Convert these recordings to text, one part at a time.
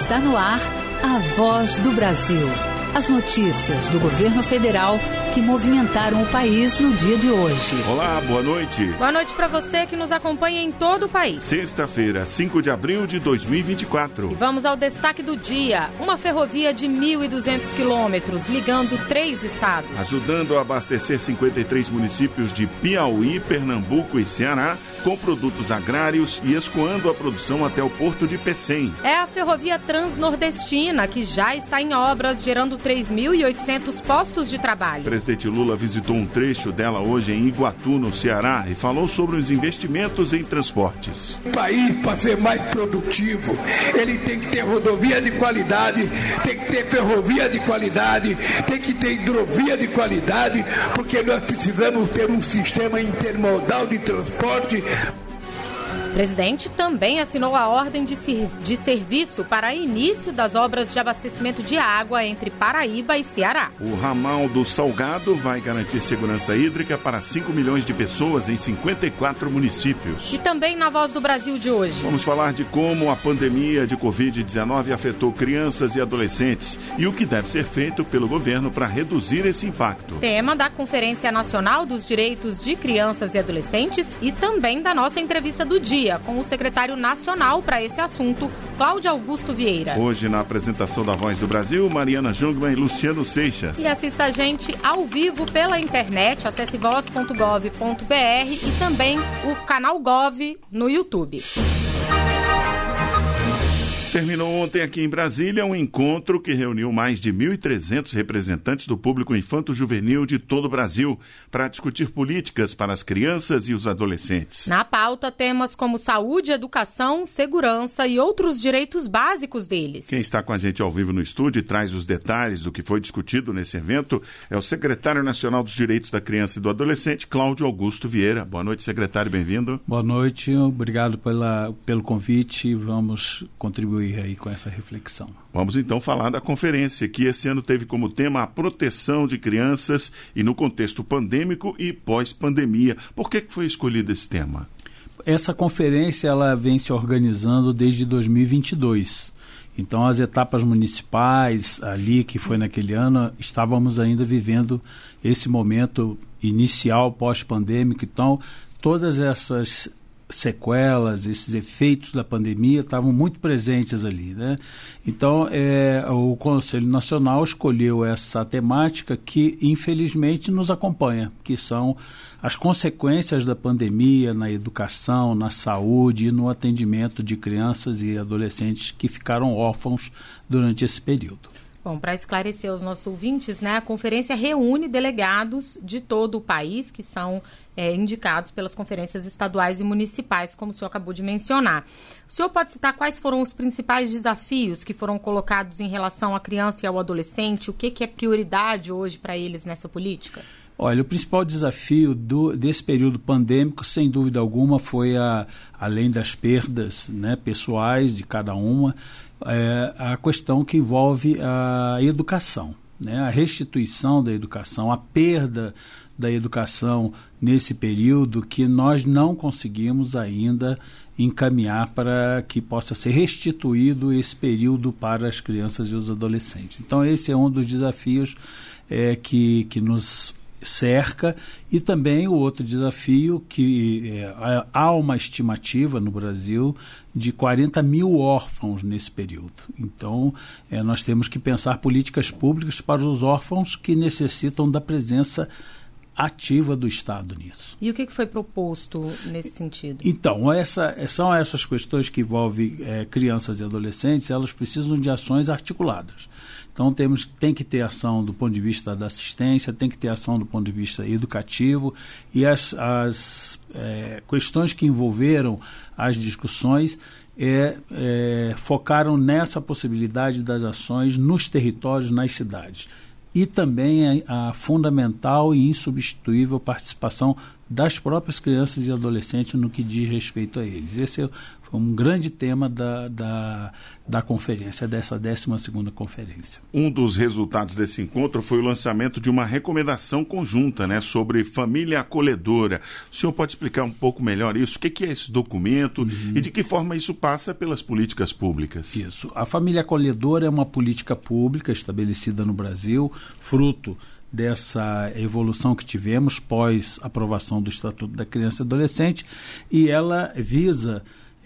Está no ar a Voz do Brasil. As notícias do governo federal que movimentaram o país no dia de hoje. Olá, boa noite. Boa noite para você que nos acompanha em todo o país. Sexta-feira, 5 de abril de 2024. E vamos ao destaque do dia. Uma ferrovia de 1.200 quilômetros ligando 3 estados. Ajudando a abastecer 53 municípios de Piauí, Pernambuco e Ceará com produtos agrários e escoando a produção até o porto de Pecém. É a ferrovia transnordestina que já está em obras, gerando 3.800 postos de trabalho. O presidente Lula visitou um trecho dela hoje em Iguatu, no Ceará, e falou sobre os investimentos em transportes. O país, para ser mais produtivo, ele tem que ter rodovia de qualidade, tem que ter ferrovia de qualidade, tem que ter hidrovia de qualidade, porque nós precisamos ter um sistema intermodal de transporte. O presidente também assinou a ordem de serviço para início das obras de abastecimento de água entre Paraíba e Ceará. O ramal do Salgado vai garantir segurança hídrica para 5 milhões de pessoas em 54 municípios. E também na Voz do Brasil de hoje. Vamos falar de como a pandemia de Covid-19 afetou crianças e adolescentes e o que deve ser feito pelo governo para reduzir esse impacto. Tema da Conferência Nacional dos Direitos de Crianças e Adolescentes e também da nossa entrevista do dia com o secretário nacional para esse assunto, Cláudio Augusto Vieira. Hoje, na apresentação da Voz do Brasil, Mariana Jungmann e Luciano Seixas. E assista a gente ao vivo pela internet, acesse voz.gov.br e também o canal Gov no YouTube. Terminou ontem aqui em Brasília um encontro que reuniu mais de 1.300 representantes do público infanto-juvenil de todo o Brasil para discutir políticas para as crianças e os adolescentes. Na pauta, temas como saúde, educação, segurança e outros direitos básicos deles. Quem está com a gente ao vivo no estúdio e traz os detalhes do que foi discutido nesse evento é o secretário nacional dos Direitos da Criança e do Adolescente, Cláudio Augusto Vieira. Boa noite, secretário, bem-vindo. Boa noite, obrigado pelo convite. Vamos contribuir aí com essa reflexão. Vamos então falar da conferência que esse ano teve como tema a proteção de crianças e no contexto pandêmico e pós-pandemia. Por que foi escolhido esse tema? Essa conferência ela vem se organizando desde 2022. Então as etapas municipais ali que foi naquele ano, estávamos ainda vivendo esse momento inicial pós-pandêmico. Então todas essas sequelas, esses efeitos da pandemia estavam muito presentes ali, né? Então, o Conselho Nacional escolheu essa temática que, infelizmente, nos acompanha, que são as consequências da pandemia na educação, na saúde e no atendimento de crianças e adolescentes que ficaram órfãos durante esse período. Bom, para esclarecer aos nossos ouvintes, né, a conferência reúne delegados de todo o país que são indicados pelas conferências estaduais e municipais, como o senhor acabou de mencionar. O senhor pode citar quais foram os principais desafios que foram colocados em relação à criança e ao adolescente? O que é prioridade hoje para eles nessa política? Olha, o principal desafio desse período pandêmico, sem dúvida alguma, foi, além das perdas, né, pessoais de cada uma, a questão que envolve a educação, né, a restituição da educação, a perda da educação nesse período que nós não conseguimos ainda encaminhar para que possa ser restituído esse período para as crianças e os adolescentes. Então esse é um dos desafios que nos cerca, e também o outro desafio que há uma estimativa no Brasil de 40 mil órfãos nesse período. Então nós temos que pensar políticas públicas para os órfãos que necessitam da presença ativa do Estado nisso. E o que foi proposto nesse sentido? Então, são essas questões que envolvem crianças e adolescentes, elas precisam de ações articuladas. Então, tem que ter ação do ponto de vista da assistência, tem que ter ação do ponto de vista educativo, e as questões que envolveram as discussões focaram nessa possibilidade das ações nos territórios, nas cidades. E também a fundamental e insubstituível participação das próprias crianças e adolescentes no que diz respeito a eles. Esse foi um grande tema da conferência, dessa 12ª conferência. Um dos resultados desse encontro foi o lançamento de uma recomendação conjunta, né, sobre família acolhedora. O senhor pode explicar um pouco melhor isso? O que é esse documento e de que forma isso passa pelas políticas públicas? Isso. A família acolhedora é uma política pública estabelecida no Brasil, fruto dessa evolução que tivemos pós aprovação do Estatuto da Criança e Adolescente, e ela visa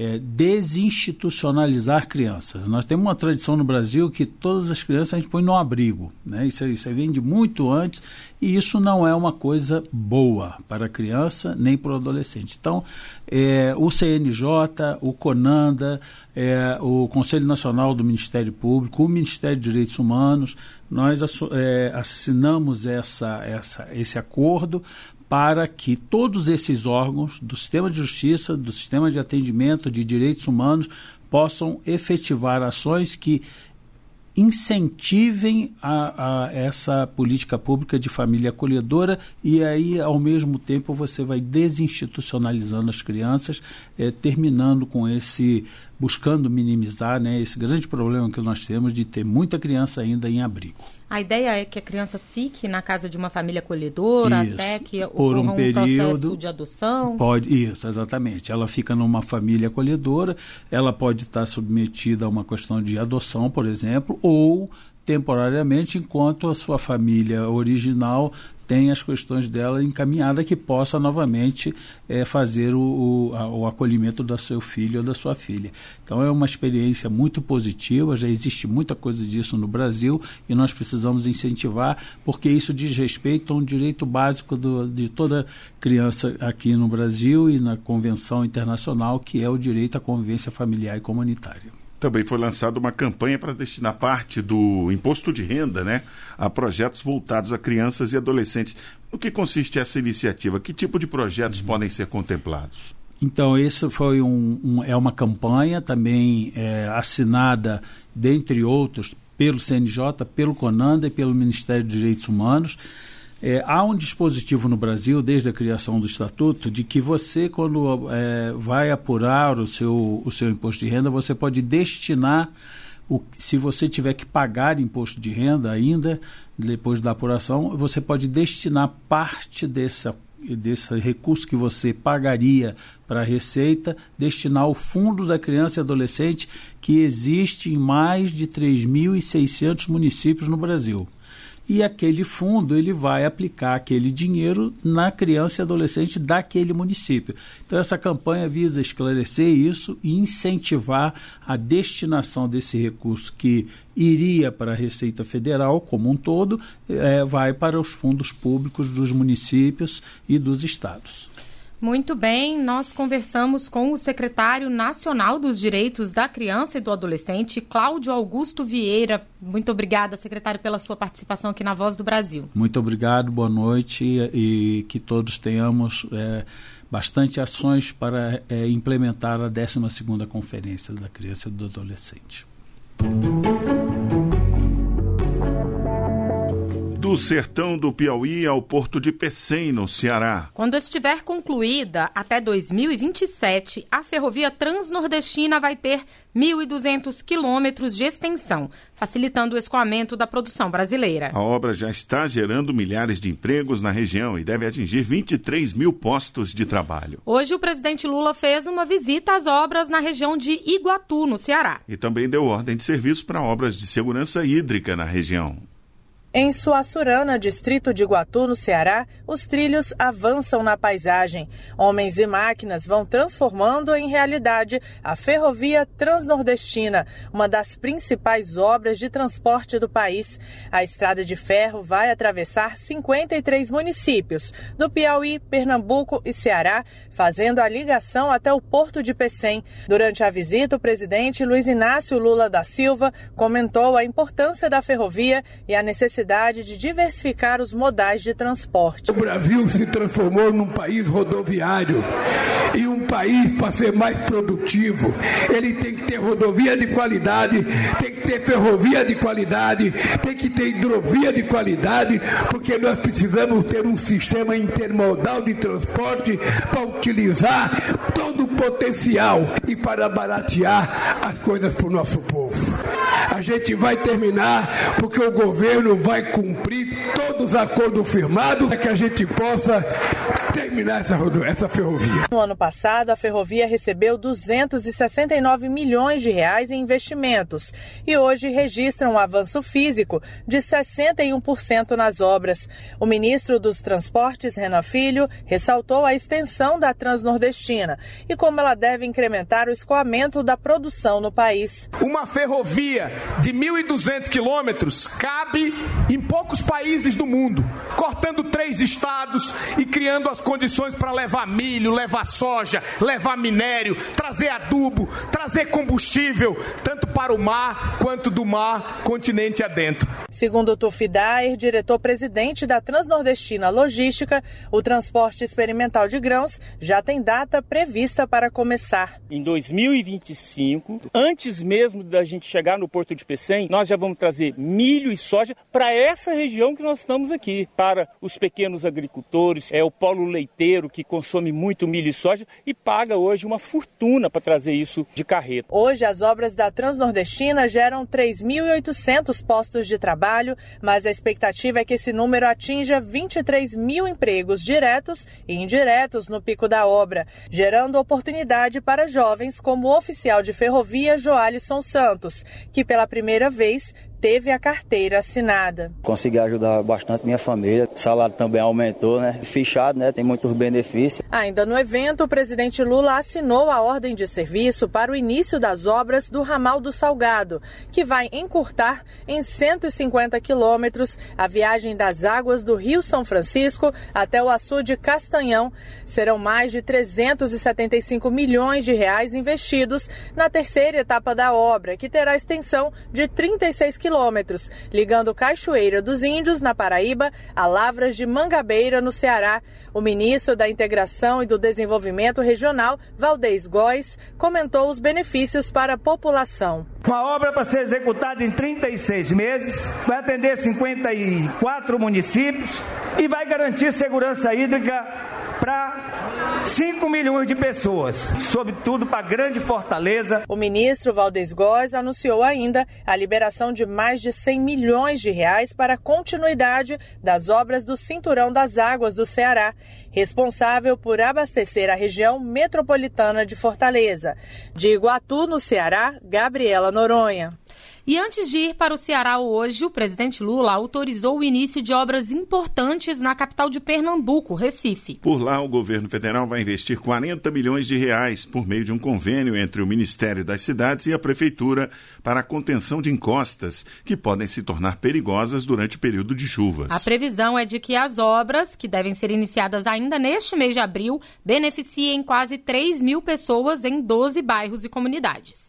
desinstitucionalizar crianças. Nós temos uma tradição no Brasil que todas as crianças a gente põe no abrigo, né? Isso vem de muito antes, e isso não é uma coisa boa para a criança nem para o adolescente. Então, o CNJ, o CONANDA, o Conselho Nacional do Ministério Público, o Ministério de Direitos Humanos, nós assinamos esse acordo para que todos esses órgãos do sistema de justiça, do sistema de atendimento de direitos humanos, possam efetivar ações que incentivem a essa política pública de família acolhedora, e aí, ao mesmo tempo, você vai desinstitucionalizando as crianças, terminando com buscando minimizar, né, esse grande problema que nós temos de ter muita criança ainda em abrigo. A ideia é que a criança fique na casa de uma família acolhedora, isso, até que ocorra um processo de adoção? Isso, exatamente. Ela fica numa família acolhedora, ela pode estar submetida a uma questão de adoção, por exemplo, ou temporariamente, enquanto a sua família original tem as questões dela encaminhada, que possa novamente fazer o acolhimento do seu filho ou da sua filha. Então é uma experiência muito positiva, já existe muita coisa disso no Brasil e nós precisamos incentivar, porque isso diz respeito a um direito básico de toda criança aqui no Brasil e na Convenção Internacional, que é o direito à convivência familiar e comunitária. Também foi lançada uma campanha para destinar parte do imposto de renda, né, a projetos voltados a crianças e adolescentes. No que consiste essa iniciativa? Que tipo de projetos podem ser contemplados? Então, esse foi uma campanha também assinada, dentre outros, pelo CNJ, pelo CONANDA e pelo Ministério dos Direitos Humanos. Há um dispositivo no Brasil, desde a criação do Estatuto, de que você, quando vai apurar o seu imposto de renda, você pode destinar, se você tiver que pagar imposto de renda ainda, depois da apuração, você pode destinar parte desse recurso que você pagaria para a Receita, destinar ao Fundo da Criança e Adolescente, que existe em mais de 3.600 municípios no Brasil. E aquele fundo, ele vai aplicar aquele dinheiro na criança e adolescente daquele município. Então, essa campanha visa esclarecer isso e incentivar a destinação desse recurso que iria para a Receita Federal como um todo, vai para os fundos públicos dos municípios e dos estados. Muito bem, nós conversamos com o secretário nacional dos Direitos da Criança e do Adolescente, Cláudio Augusto Vieira. Muito obrigada, secretário, pela sua participação aqui na Voz do Brasil. Muito obrigado, boa noite, e que todos tenhamos bastante ações para implementar a 12ª Conferência da Criança e do Adolescente. Do sertão do Piauí ao porto de Pecém, no Ceará. Quando estiver concluída até 2027, a ferrovia transnordestina vai ter 1.200 quilômetros de extensão, facilitando o escoamento da produção brasileira. A obra já está gerando milhares de empregos na região e deve atingir 23 mil postos de trabalho. Hoje, o presidente Lula fez uma visita às obras na região de Iguatu, no Ceará. E também deu ordem de serviço para obras de segurança hídrica na região. Em Suaçurana, distrito de Iguatu, no Ceará, os trilhos avançam na paisagem. Homens e máquinas vão transformando em realidade a ferrovia transnordestina, uma das principais obras de transporte do país. A estrada de ferro vai atravessar 53 municípios do Piauí, Pernambuco e Ceará, fazendo a ligação até o porto de Pecém. Durante a visita, o presidente Luiz Inácio Lula da Silva comentou a importância da ferrovia e a necessidade de diversificar os modais de transporte. O Brasil se transformou num país rodoviário E um país, para ser mais produtivo, ele tem que ter rodovia de qualidade, tem que ter ferrovia de qualidade, tem que ter hidrovia de qualidade, porque nós precisamos ter um sistema intermodal de transporte para utilizar todo o potencial e para baratear as coisas para o nosso povo. A gente vai terminar porque o governo vai cumprir todos os acordos firmados para que a gente possa terminar essa ferrovia. No ano passado, a ferrovia recebeu 269 milhões de reais em investimentos e hoje registra um avanço físico de 61% nas obras. O ministro dos Transportes, Renan Filho, ressaltou a extensão da Transnordestina e como ela deve incrementar o escoamento da produção no país. Uma ferrovia de 1.200 quilômetros cabe em poucos países do mundo, cortando 3 estados e criando as condições para levar milho, levar soja, levar minério, trazer adubo, trazer combustível, tanto para o mar quanto do mar, continente adentro. Segundo Tufi Daer, diretor-presidente da Transnordestina Logística, o transporte experimental de grãos já tem data prevista para começar. Em 2025, antes mesmo da gente chegar no Porto de Pecém, nós já vamos trazer milho e soja para essa região que nós estamos aqui, para os pequenos agricultores, o polo leiteiro que consome muito milho e soja e paga hoje uma fortuna para trazer isso de carreta. Hoje as obras da Transnordestina geram 3.800 postos de trabalho, mas a expectativa é que esse número atinja 23 mil empregos diretos e indiretos no pico da obra, gerando oportunidade para jovens como o oficial de ferrovia Joalisson Santos, que pela primeira vez teve a carteira assinada. Consegui ajudar bastante minha família, o salário também aumentou, Fichado, tem muitos benefícios. Ainda no evento, o presidente Lula assinou a ordem de serviço para o início das obras do ramal do Salgado, que vai encurtar em 150 quilômetros a viagem das águas do Rio São Francisco até o açude Castanhão. Serão mais de 375 milhões de reais investidos na terceira etapa da obra, que terá extensão de 36 quilômetros, ligando Cachoeira dos Índios, na Paraíba, a Lavras de Mangabeira, no Ceará. O ministro da Integração e do Desenvolvimento Regional, Valdez Góes, comentou os benefícios para a população. Uma obra para ser executada em 36 meses, vai atender 54 municípios e vai garantir segurança hídrica para 5 milhões de pessoas, sobretudo para a grande Fortaleza. O ministro Valdez Góes anunciou ainda a liberação de mais de 100 milhões de reais para a continuidade das obras do Cinturão das Águas do Ceará, responsável por abastecer a região metropolitana de Fortaleza. De Iguatu, no Ceará, Gabriela Noronha. E antes de ir para o Ceará hoje, o presidente Lula autorizou o início de obras importantes na capital de Pernambuco, Recife. Por lá, o governo federal vai investir 40 milhões de reais por meio de um convênio entre o Ministério das Cidades e a Prefeitura para a contenção de encostas que podem se tornar perigosas durante o período de chuvas. A previsão é de que as obras, que devem ser iniciadas ainda neste mês de abril, beneficiem quase 3 mil pessoas em 12 bairros e comunidades.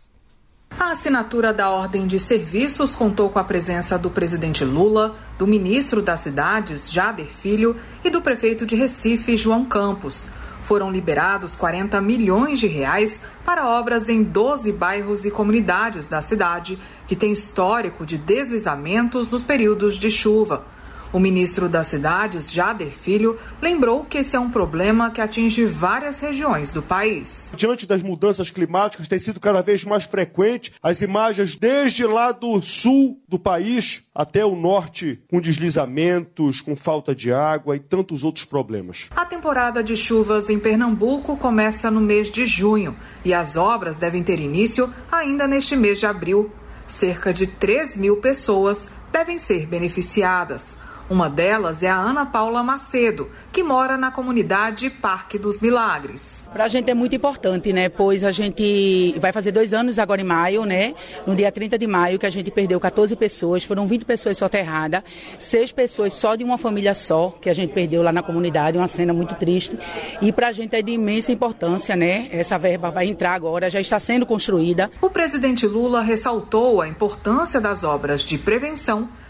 A assinatura da ordem de serviços contou com a presença do presidente Lula, do ministro das Cidades, Jader Filho, e do prefeito de Recife, João Campos. Foram liberados 40 milhões de reais para obras em 12 bairros e comunidades da cidade, que tem histórico de deslizamentos nos períodos de chuva. O ministro das Cidades, Jader Filho, lembrou que esse é um problema que atinge várias regiões do país. Diante das mudanças climáticas, tem sido cada vez mais frequente as imagens desde lá do sul do país até o norte, com deslizamentos, com falta de água e tantos outros problemas. A temporada de chuvas em Pernambuco começa no mês de junho e as obras devem ter início ainda neste mês de abril. Cerca de 3 mil pessoas devem ser beneficiadas. Uma delas é a Ana Paula Macedo, que mora na comunidade Parque dos Milagres. Para a gente é muito importante, pois a gente vai fazer 2 anos agora em maio, no dia 30 de maio, que a gente perdeu 14 pessoas, foram 20 pessoas soterradas, 6 pessoas só de uma família só, que a gente perdeu lá na comunidade, uma cena muito triste. E para a gente é de imensa importância, essa verba vai entrar agora, já está sendo construída. O presidente Lula ressaltou a importância das obras de prevenção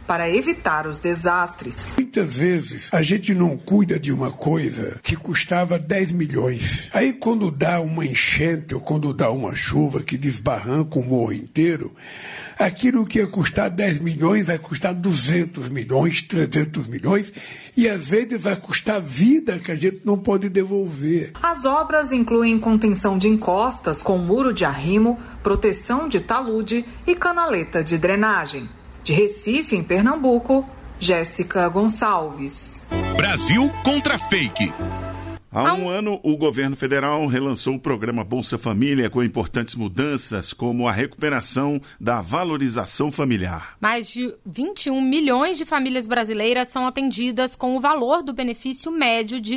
para evitar os desastres. Muitas vezes a gente não cuida de uma coisa que custava 10 milhões. Aí quando dá uma enchente ou quando dá uma chuva que desbarranca o morro inteiro, aquilo que ia custar 10 milhões vai custar 200 milhões, 300 milhões e às vezes vai custar vida que a gente não pode devolver. As obras incluem contenção de encostas com muro de arrimo, proteção de talude e canaleta de drenagem. De Recife, em Pernambuco, Jéssica Gonçalves. Brasil contra fake. Há um ano, o governo federal relançou o programa Bolsa Família com importantes mudanças, como a recuperação da valorização familiar. Mais de 21 milhões de famílias brasileiras são atendidas com o valor do benefício médio de R$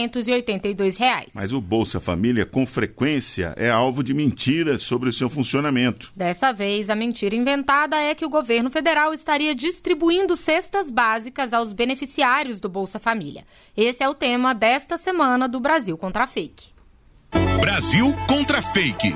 682. Mas o Bolsa Família, com frequência, é alvo de mentiras sobre o seu funcionamento. Dessa vez, a mentira inventada é que o governo federal estaria distribuindo cestas básicas aos beneficiários do Bolsa Família. Esse é o tema desta semana do Brasil contra a Fake. Brasil contra a Fake.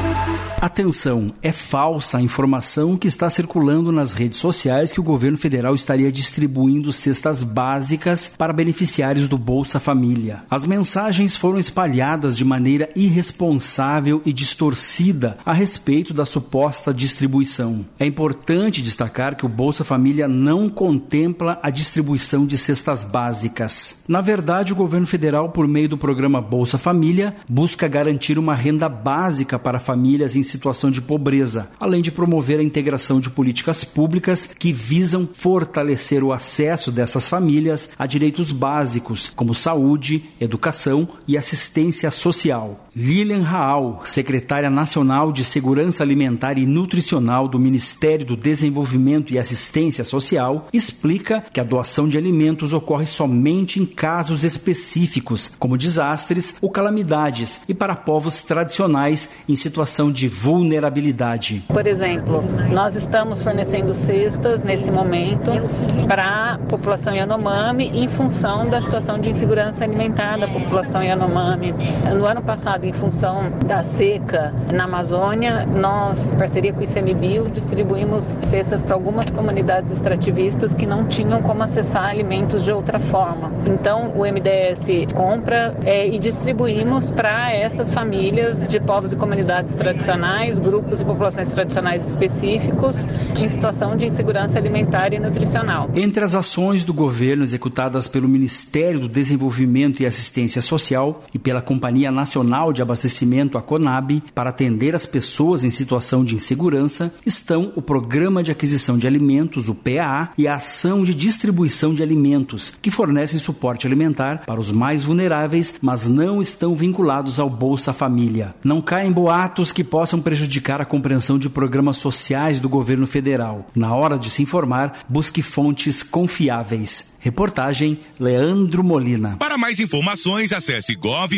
Atenção, é falsa a informação que está circulando nas redes sociais que o governo federal estaria distribuindo cestas básicas para beneficiários do Bolsa Família. As mensagens foram espalhadas de maneira irresponsável e distorcida a respeito da suposta distribuição. É importante destacar que o Bolsa Família não contempla a distribuição de cestas básicas. Na verdade, o governo federal, por meio do programa Bolsa Família, busca garantir uma renda básica para famílias em situação de pobreza, além de promover a integração de políticas públicas que visam fortalecer o acesso dessas famílias a direitos básicos, como saúde, educação e assistência social. Lilian Raal, secretária nacional de Segurança Alimentar e Nutricional do Ministério do Desenvolvimento e Assistência Social, explica que a doação de alimentos ocorre somente em casos específicos, como desastres ou calamidades, e para povos tradicionais em situação de vulnerabilidade. Por exemplo, nós estamos fornecendo cestas nesse momento para a população Yanomami em função da situação de insegurança alimentar da população Yanomami. No ano passado, em função da seca na Amazônia, nós, em parceria com o ICMBio, distribuímos cestas para algumas comunidades extrativistas que não tinham como acessar alimentos de outra forma. Então, o MDS compra e distribuímos para essas famílias de povos e comunidades tradicionais, grupos e populações tradicionais específicos em situação de insegurança alimentar e nutricional. Entre as ações do governo executadas pelo Ministério do Desenvolvimento e Assistência Social e pela Companhia Nacional de Abastecimento, a CONAB, para atender as pessoas em situação de insegurança, estão o Programa de Aquisição de Alimentos, o PAA, e a Ação de Distribuição de Alimentos, que fornecem suporte alimentar para os mais vulneráveis, mas não estão vinculados ao Bolsa Família. Não caem boatos que possam prejudicar a compreensão de programas sociais do governo federal. Na hora de se informar, busque fontes confiáveis. Reportagem Leandro Molina. Para mais informações, acesse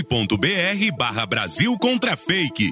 gov.br/Brasil contra Fake.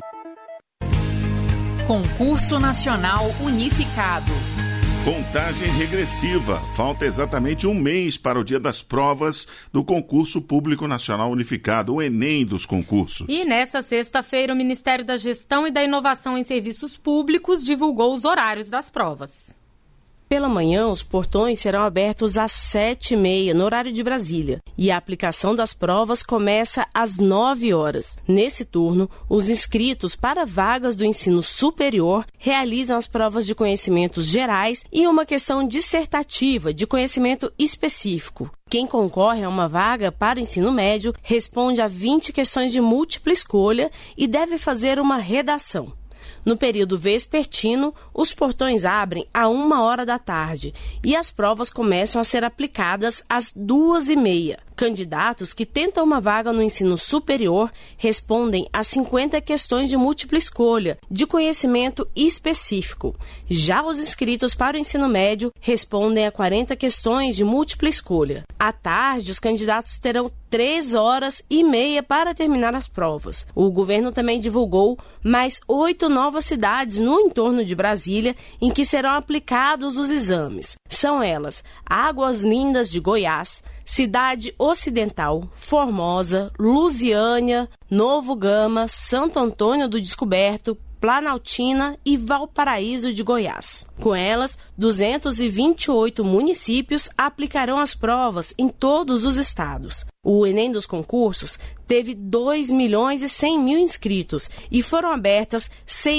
Concurso Nacional Unificado. Contagem regressiva. Falta exatamente um mês para o dia das provas do Concurso Público Nacional Unificado, o Enem dos concursos. E nessa sexta-feira, o Ministério da Gestão e da Inovação em Serviços Públicos divulgou os horários das provas. Pela manhã, os portões serão abertos às 7h30, no horário de Brasília, e a aplicação das provas começa às 9 horas. Nesse turno, os inscritos para vagas do ensino superior realizam as provas de conhecimentos gerais e uma questão dissertativa de conhecimento específico. Quem concorre a uma vaga para o ensino médio responde a 20 questões de múltipla escolha e deve fazer uma redação. No período vespertino, os portões abrem à 1h da tarde e as provas começam a ser aplicadas às 2h30. Candidatos que tentam uma vaga no ensino superior respondem a 50 questões de múltipla escolha, de conhecimento específico. Já os inscritos para o ensino médio respondem a 40 questões de múltipla escolha. À tarde, os candidatos terão 3h30 para terminar as provas. O governo também divulgou mais 8 novas cidades no entorno de Brasília em que serão aplicados os exames. São elas: Águas Lindas de Goiás, Cidade Ocidental, Formosa, Lusiânia, Novo Gama, Santo Antônio do Descoberto, Planaltina e Valparaíso de Goiás. Com elas, 228 municípios aplicarão as provas em todos os estados. O Enem dos concursos teve 2.100.000 inscritos e foram abertas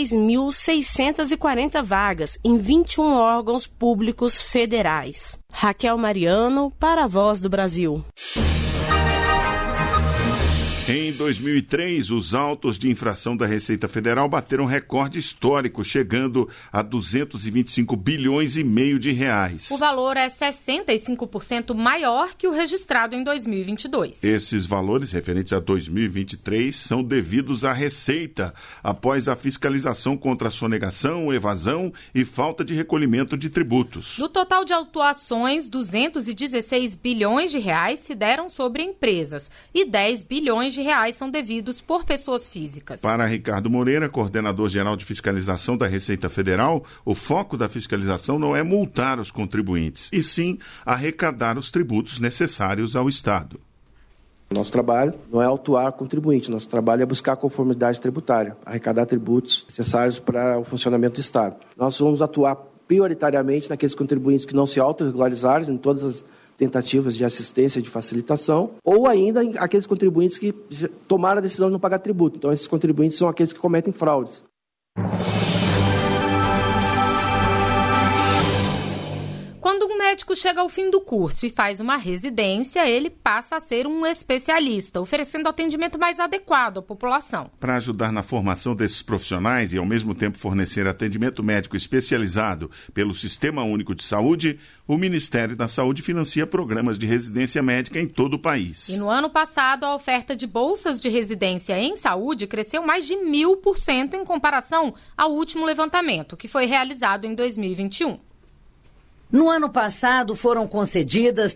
6.640 vagas em 21 órgãos públicos federais. Raquel Mariano, para a Voz do Brasil. Em 2003, os autos de infração da Receita Federal bateram recorde histórico, chegando a 225 bilhões e meio de reais. O valor é 65% maior que o registrado em 2022. Esses valores referentes a 2023 são devidos à Receita, após a fiscalização contra a sonegação, evasão e falta de recolhimento de tributos. Do total de autuações, 216 bilhões de reais se deram sobre empresas e 10 bilhões de reais são devidos por pessoas físicas. Para Ricardo Moreira, coordenador-geral de fiscalização da Receita Federal, o foco da fiscalização não é multar os contribuintes, e sim arrecadar os tributos necessários ao Estado. Nosso trabalho não é autuar contribuinte, nosso trabalho é buscar conformidade tributária, arrecadar tributos necessários para o funcionamento do Estado. Nós vamos atuar prioritariamente naqueles contribuintes que não se autorregularizaram em todas as tentativas de assistência, de facilitação, ou ainda aqueles contribuintes que tomaram a decisão de não pagar tributo. Então, esses contribuintes são aqueles que cometem fraudes. Quando um médico chega ao fim do curso e faz uma residência, ele passa a ser um especialista, oferecendo atendimento mais adequado à população. Para ajudar na formação desses profissionais e, ao mesmo tempo, fornecer atendimento médico especializado pelo Sistema Único de Saúde, o Ministério da Saúde financia programas de residência médica em todo o país. E no ano passado, a oferta de bolsas de residência em saúde cresceu mais de 1.000% em comparação ao último levantamento, que foi realizado em 2021. No ano passado, foram concedidas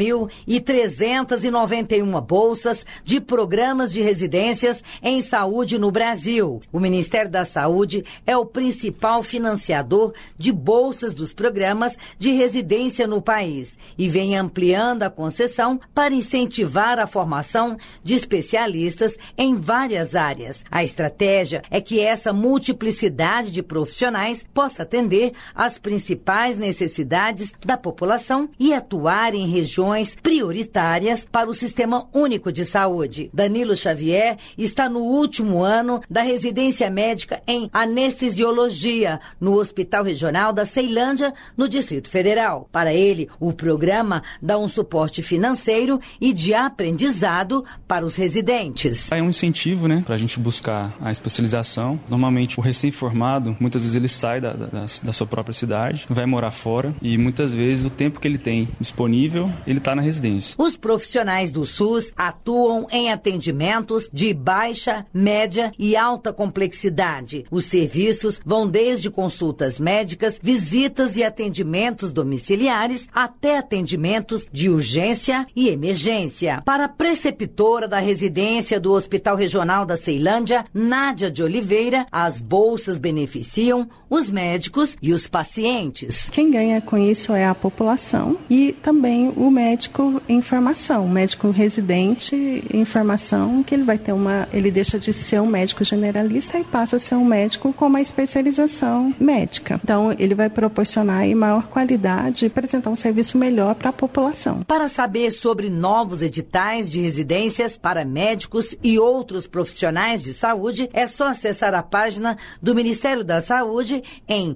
3.391 bolsas de programas de residências em saúde no Brasil. O Ministério da Saúde é o principal financiador de bolsas dos programas de residência no país e vem ampliando a concessão para incentivar a formação de especialistas em várias áreas. A estratégia é que essa multiplicidade de profissionais possa atender às principais necessidades da população e atuar em regiões prioritárias para o Sistema Único de Saúde. Danilo Xavier está no último ano da residência médica em anestesiologia no Hospital Regional da Ceilândia, no Distrito Federal. Para ele, o programa dá um suporte financeiro e de aprendizado para os residentes. É um incentivo, para a gente buscar a especialização. Normalmente, o recém-formado, muitas vezes ele sai da sua própria cidade, vai morar fora e muitas vezes o tempo que ele tem disponível, ele está na residência. Os profissionais do SUS atuam em atendimentos de baixa, média e alta complexidade. Os serviços vão desde consultas médicas, visitas e atendimentos domiciliares até atendimentos de urgência e emergência. Para a preceptora da residência do Hospital Regional da Ceilândia, Nádia de Oliveira, as bolsas beneficiam os médicos e os pacientes. Quem ganha com isso é a população e também o médico em formação, o médico residente em formação, que ele deixa de ser um médico generalista e passa a ser um médico com uma especialização médica. Então, ele vai proporcionar maior qualidade e apresentar um serviço melhor para a população. Para saber sobre novos editais de residências para médicos e outros profissionais de saúde, é só acessar a página do Ministério da Saúde em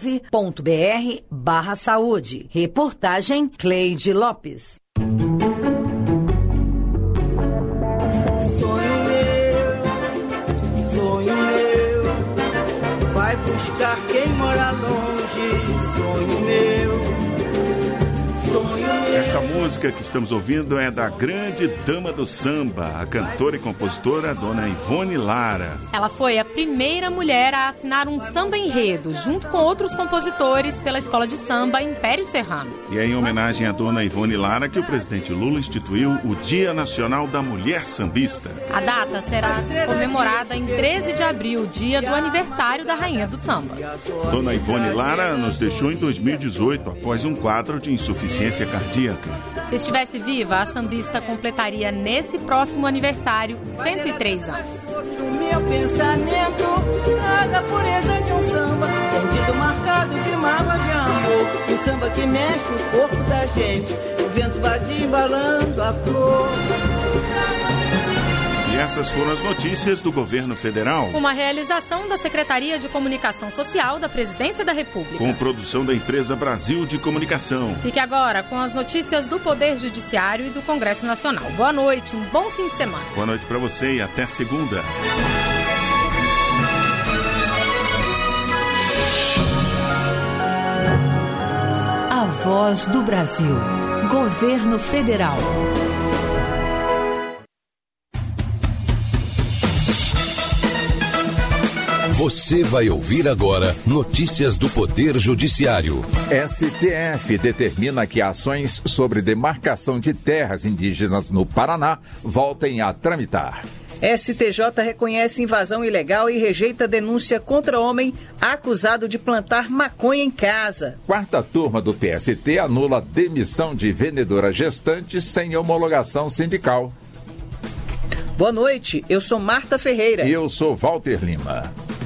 gov.br/saúde. Reportagem Cleide Lopes. Sonho meu, vai buscar quem mora longe, sonho meu. Essa música que estamos ouvindo é da grande dama do samba, a cantora e compositora Dona Ivone Lara. Ela foi a primeira mulher a assinar um samba enredo, junto com outros compositores, pela Escola de Samba Império Serrano. E é em homenagem à Dona Ivone Lara que o presidente Lula instituiu o Dia Nacional da Mulher Sambista. A data será comemorada em 13 de abril, dia do aniversário da Rainha do Samba. Dona Ivone Lara nos deixou em 2018, após um quadro de insuficiência cardíaca. cardíaca. Se estivesse viva, a sambista completaria nesse próximo aniversário 103 anos. O meu pensamento traz a pureza de um samba, sentido marcado de mágoa de amor. Um samba que mexe o corpo da gente, o vento vadia embalando a flor. E essas foram as notícias do governo federal. Uma realização da Secretaria de Comunicação Social da Presidência da República. Com produção da empresa Brasil de Comunicação. Fique agora com as notícias do Poder Judiciário e do Congresso Nacional. Boa noite, um bom fim de semana. Boa noite para você e até segunda. A Voz do Brasil. Governo Federal. Você vai ouvir agora notícias do Poder Judiciário. STF determina que ações sobre demarcação de terras indígenas no Paraná voltem a tramitar. STJ reconhece invasão ilegal e rejeita denúncia contra homem acusado de plantar maconha em casa. Quarta turma do TST anula demissão de vendedora gestante sem homologação sindical. Boa noite, eu sou Marta Ferreira. E eu sou Walter Lima.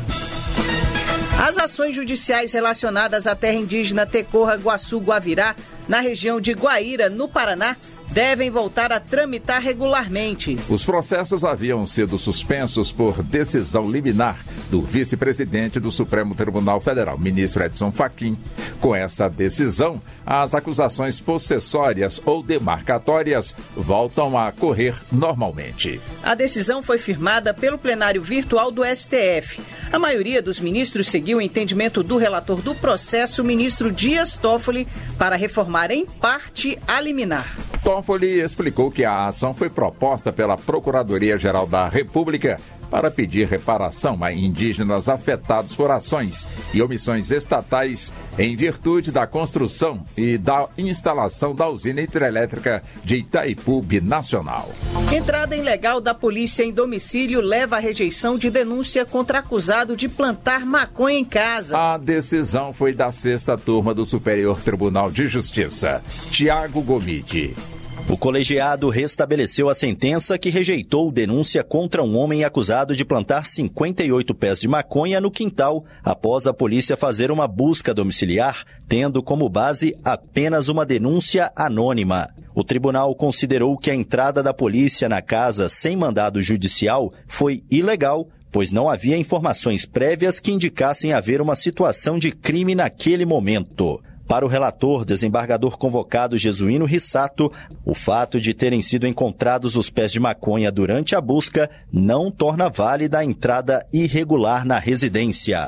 As ações judiciais relacionadas à terra indígena Tecorra-Guaçu-Guavirá, na região de Guaíra, no Paraná, devem voltar a tramitar regularmente. Os processos haviam sido suspensos por decisão liminar do vice-presidente do Supremo Tribunal Federal, ministro Edson Fachin. Com essa decisão, as acusações possessórias ou demarcatórias voltam a correr normalmente. A decisão foi firmada pelo plenário virtual do STF. A maioria dos ministros seguiu o entendimento do relator do processo, o ministro Dias Toffoli, para reformar em parte a liminar. Toffoli explicou que a ação foi proposta pela Procuradoria-Geral da República para pedir reparação a indígenas afetados por ações e omissões estatais em virtude da construção e da instalação da usina hidrelétrica de Itaipu Binacional. Entrada ilegal da polícia em domicílio leva à rejeição de denúncia contra acusado de plantar maconha em casa. A decisão foi da sexta turma do Superior Tribunal de Justiça. Tiago Gomide. O colegiado restabeleceu a sentença que rejeitou denúncia contra um homem acusado de plantar 58 pés de maconha no quintal após a polícia fazer uma busca domiciliar, tendo como base apenas uma denúncia anônima. O tribunal considerou que a entrada da polícia na casa sem mandado judicial foi ilegal, pois não havia informações prévias que indicassem haver uma situação de crime naquele momento. Para o relator, desembargador convocado Jesuíno Rissato, o fato de terem sido encontrados os pés de maconha durante a busca não torna válida a entrada irregular na residência.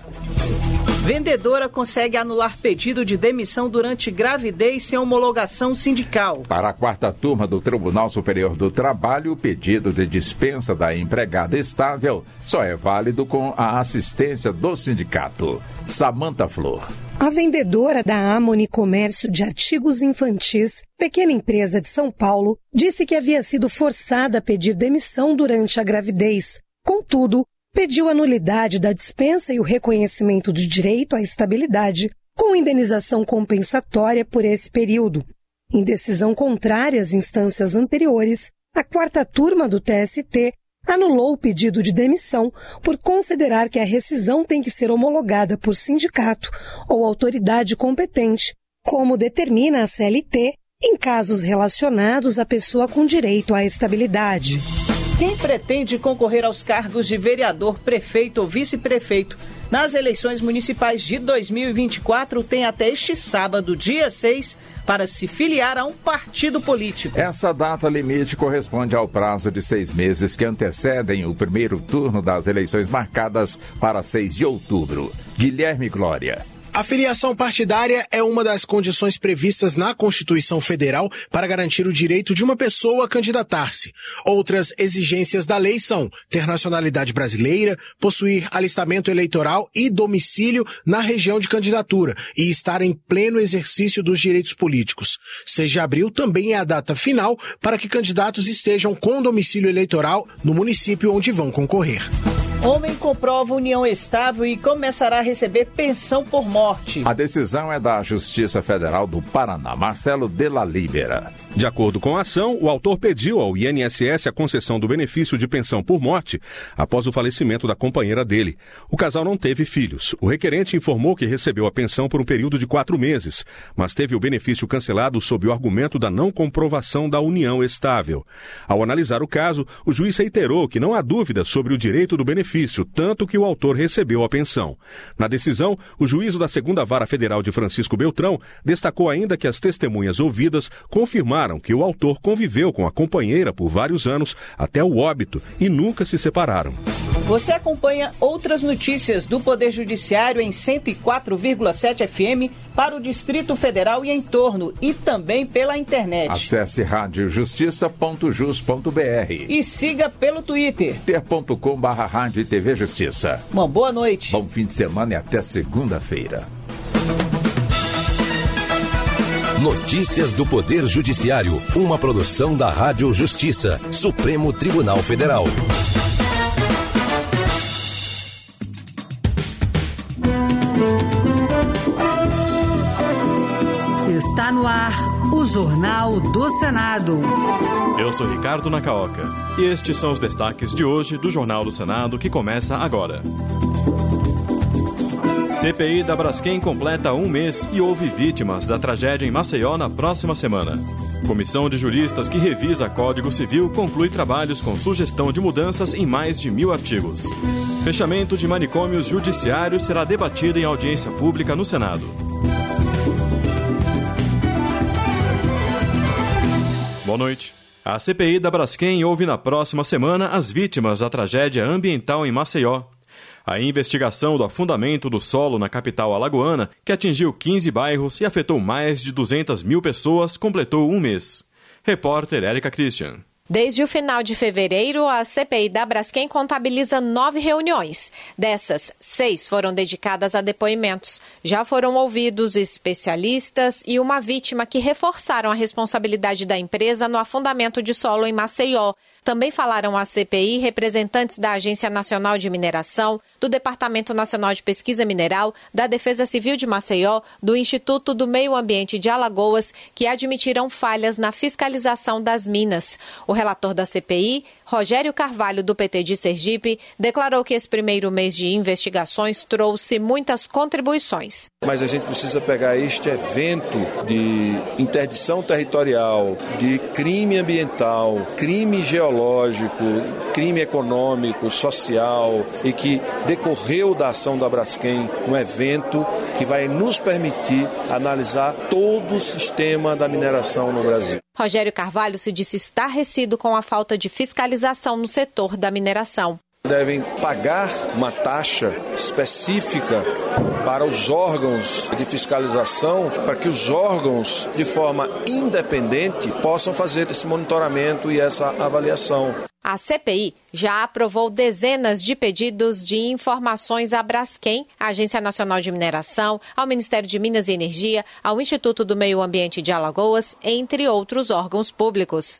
Vendedora consegue anular pedido de demissão durante gravidez sem homologação sindical. Para a quarta turma do Tribunal Superior do Trabalho, o pedido de dispensa da empregada estável só é válido com a assistência do sindicato. Samanta Flor. A vendedora da Amoni Comércio de Artigos Infantis, pequena empresa de São Paulo, disse que havia sido forçada a pedir demissão durante a gravidez. Contudo, pediu a nulidade da dispensa e o reconhecimento do direito à estabilidade, com indenização compensatória por esse período. Em decisão contrária às instâncias anteriores, a quarta turma do TST anulou o pedido de demissão por considerar que a rescisão tem que ser homologada por sindicato ou autoridade competente, como determina a CLT, em casos relacionados à pessoa com direito à estabilidade. Quem pretende concorrer aos cargos de vereador, prefeito ou vice-prefeito nas eleições municipais de 2024 tem até este sábado, dia 6, para se filiar a um partido político. Essa data limite corresponde ao prazo de 6 meses que antecedem o primeiro turno das eleições marcadas para 6 de outubro. Guilherme Glória. A filiação partidária é uma das condições previstas na Constituição Federal para garantir o direito de uma pessoa a candidatar-se. Outras exigências da lei são ter nacionalidade brasileira, possuir alistamento eleitoral e domicílio na região de candidatura e estar em pleno exercício dos direitos políticos. 6 de abril também é a data final para que candidatos estejam com domicílio eleitoral no município onde vão concorrer. Homem comprova união estável e começará a receber pensão por morte. A decisão é da Justiça Federal do Paraná. Marcelo de la Libera. De acordo com a ação, o autor pediu ao INSS a concessão do benefício de pensão por morte após o falecimento da companheira dele. O casal não teve filhos. O requerente informou que recebeu a pensão por um período de 4 meses, mas teve o benefício cancelado sob o argumento da não comprovação da união estável. Ao analisar o caso, o juiz reiterou que não há dúvida sobre o direito do benefício, tanto que o autor recebeu a pensão. Na decisão, o juízo da 2ª Vara Federal de Francisco Beltrão destacou ainda que as testemunhas ouvidas confirmaram que o autor conviveu com a companheira por vários anos até o óbito e nunca se separaram. Você acompanha outras notícias do Poder Judiciário em 104,7 FM para o Distrito Federal e em torno e também pela internet. Acesse radiojustiça.jus.br e siga pelo Twitter twitter.com/Rádio TV Justiça. Uma boa noite. Bom fim de semana e até segunda-feira. Notícias do Poder Judiciário, uma produção da Rádio Justiça, Supremo Tribunal Federal. Está no ar o Jornal do Senado. Eu sou Ricardo Nacaoca e estes são os destaques de hoje do Jornal do Senado que começa agora. CPI da Braskem completa 1 mês e houve vítimas da tragédia em Maceió na próxima semana. Comissão de juristas que revisa Código Civil conclui trabalhos com sugestão de mudanças em mais de 1.000 artigos. Fechamento de manicômios judiciários será debatido em audiência pública no Senado. Boa noite. A CPI da Braskem ouve na próxima semana as vítimas da tragédia ambiental em Maceió. A investigação do afundamento do solo na capital alagoana, que atingiu 15 bairros e afetou mais de 200.000 pessoas, completou 1 mês. Repórter Érica Christian. Desde o final de fevereiro, a CPI da Braskem contabiliza 9 reuniões. Dessas, 6 foram dedicadas a depoimentos. Já foram ouvidos especialistas e uma vítima que reforçaram a responsabilidade da empresa no afundamento de solo em Maceió. Também falaram à CPI representantes da Agência Nacional de Mineração, do Departamento Nacional de Pesquisa Mineral, da Defesa Civil de Maceió, do Instituto do Meio Ambiente de Alagoas, que admitiram falhas na fiscalização das minas. O relator da CPI, Rogério Carvalho, do PT de Sergipe, declarou que esse primeiro mês de investigações trouxe muitas contribuições. Mas a gente precisa pegar este evento de interdição territorial, de crime ambiental, crime geológico, crime econômico, social e que decorreu da ação da Braskem, um evento que vai nos permitir analisar todo o sistema da mineração no Brasil. Rogério Carvalho se disse estarrecido com a falta de fiscalização no setor da mineração. Devem pagar uma taxa específica para os órgãos de fiscalização, para que os órgãos, de forma independente, possam fazer esse monitoramento e essa avaliação. A CPI já aprovou dezenas de pedidos de informações à Braskem, à Agência Nacional de Mineração, ao Ministério de Minas e Energia, ao Instituto do Meio Ambiente de Alagoas, entre outros órgãos públicos.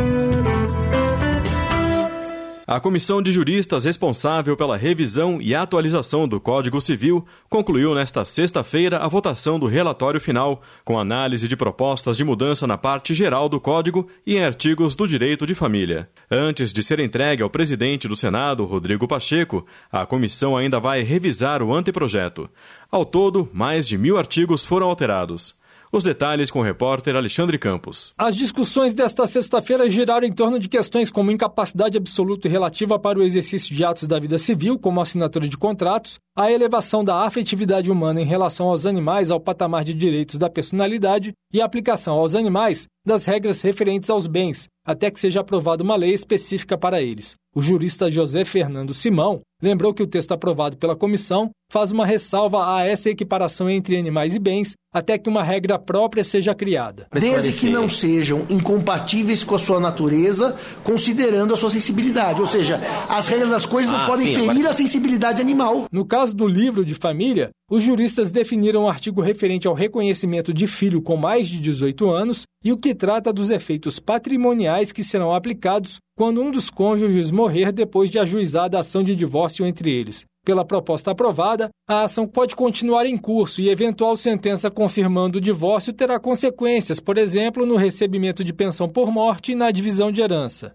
A comissão de juristas responsável pela revisão e atualização do Código Civil concluiu nesta sexta-feira a votação do relatório final, com análise de propostas de mudança na parte geral do Código e em artigos do direito de família. Antes de ser entregue ao presidente do Senado, Rodrigo Pacheco, a comissão ainda vai revisar o anteprojeto. Ao todo, mais de 1.000 artigos foram alterados. Os detalhes com o repórter Alexandre Campos. As discussões desta sexta-feira giraram em torno de questões como incapacidade absoluta e relativa para o exercício de atos da vida civil, como a assinatura de contratos, a elevação da afetividade humana em relação aos animais ao patamar de direitos da personalidade e a aplicação aos animais das regras referentes aos bens, até que seja aprovada uma lei específica para eles. O jurista José Fernando Simão lembrou que o texto aprovado pela comissão faz uma ressalva a essa equiparação entre animais e bens, até que uma regra própria seja criada. Desde que não sejam incompatíveis com a sua natureza, considerando a sua sensibilidade. Ou seja, as regras das coisas não podem ferir a sensibilidade animal. No caso do livro de família, os juristas definiram um artigo referente ao reconhecimento de filho com mais de 18 anos e o que trata dos efeitos patrimoniais que serão aplicados quando um dos cônjuges morrer depois de ajuizada a ação de divórcio entre eles. Pela proposta aprovada, a ação pode continuar em curso e eventual sentença confirmando o divórcio terá consequências, por exemplo, no recebimento de pensão por morte e na divisão de herança.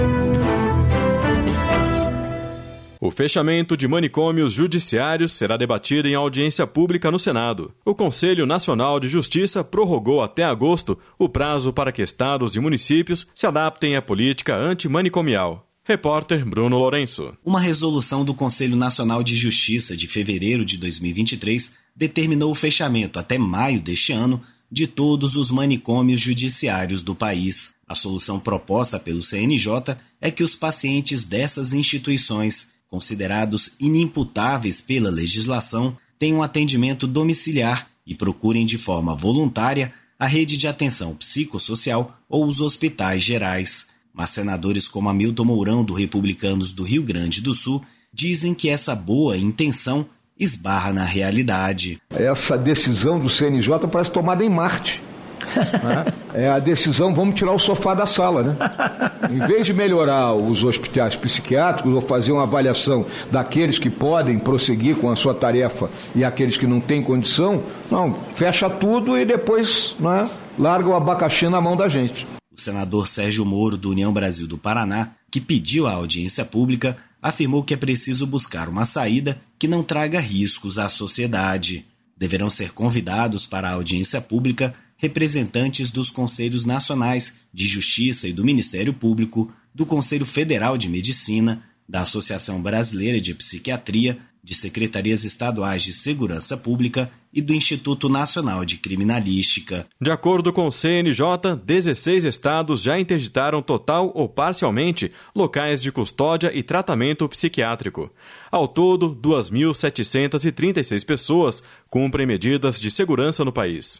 O fechamento de manicômios judiciários será debatido em audiência pública no Senado. O Conselho Nacional de Justiça prorrogou até agosto o prazo para que estados e municípios se adaptem à política antimanicomial. Repórter Bruno Lourenço. Uma resolução do Conselho Nacional de Justiça de fevereiro de 2023 determinou o fechamento até maio deste ano de todos os manicômios judiciários do país. A solução proposta pelo CNJ é que os pacientes dessas instituições, considerados inimputáveis pela legislação, tenham atendimento domiciliar e procurem de forma voluntária a rede de atenção psicossocial ou os hospitais gerais. Mas senadores como Hamilton Mourão, do Republicanos do Rio Grande do Sul, dizem que essa boa intenção esbarra na realidade. Essa decisão do CNJ parece tomada em Marte. Né? É a decisão, vamos tirar o sofá da sala, né? Em vez de melhorar os hospitais psiquiátricos ou fazer uma avaliação daqueles que podem prosseguir com a sua tarefa e aqueles que não têm condição, não, fecha tudo e depois, né, larga o abacaxi na mão da gente. O senador Sérgio Moro, do União Brasil do Paraná, que pediu a audiência pública, afirmou que é preciso buscar uma saída que não traga riscos à sociedade. Deverão ser convidados para a audiência pública representantes dos Conselhos Nacionais de Justiça e do Ministério Público, do Conselho Federal de Medicina, da Associação Brasileira de Psiquiatria, de Secretarias Estaduais de Segurança Pública e do Instituto Nacional de Criminalística. De acordo com o CNJ, 16 estados já interditaram total ou parcialmente locais de custódia e tratamento psiquiátrico. Ao todo, 2.736 pessoas cumprem medidas de segurança no país.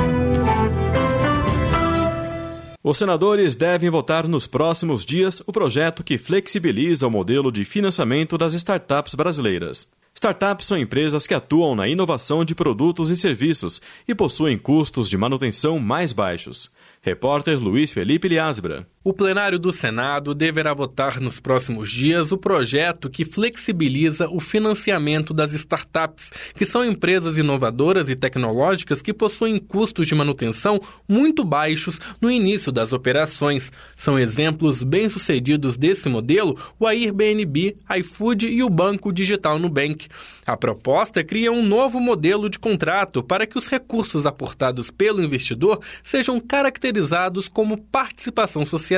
Os senadores devem votar nos próximos dias o projeto que flexibiliza o modelo de financiamento das startups brasileiras. Startups são empresas que atuam na inovação de produtos e serviços e possuem custos de manutenção mais baixos. Repórter Luiz Felipe Liasbra. O plenário do Senado deverá votar nos próximos dias o projeto que flexibiliza o financiamento das startups, que são empresas inovadoras e tecnológicas que possuem custos de manutenção muito baixos no início das operações. São exemplos bem-sucedidos desse modelo o Airbnb, iFood e o Banco Digital Nubank. A proposta cria um novo modelo de contrato para que os recursos aportados pelo investidor sejam caracterizados como participação societária.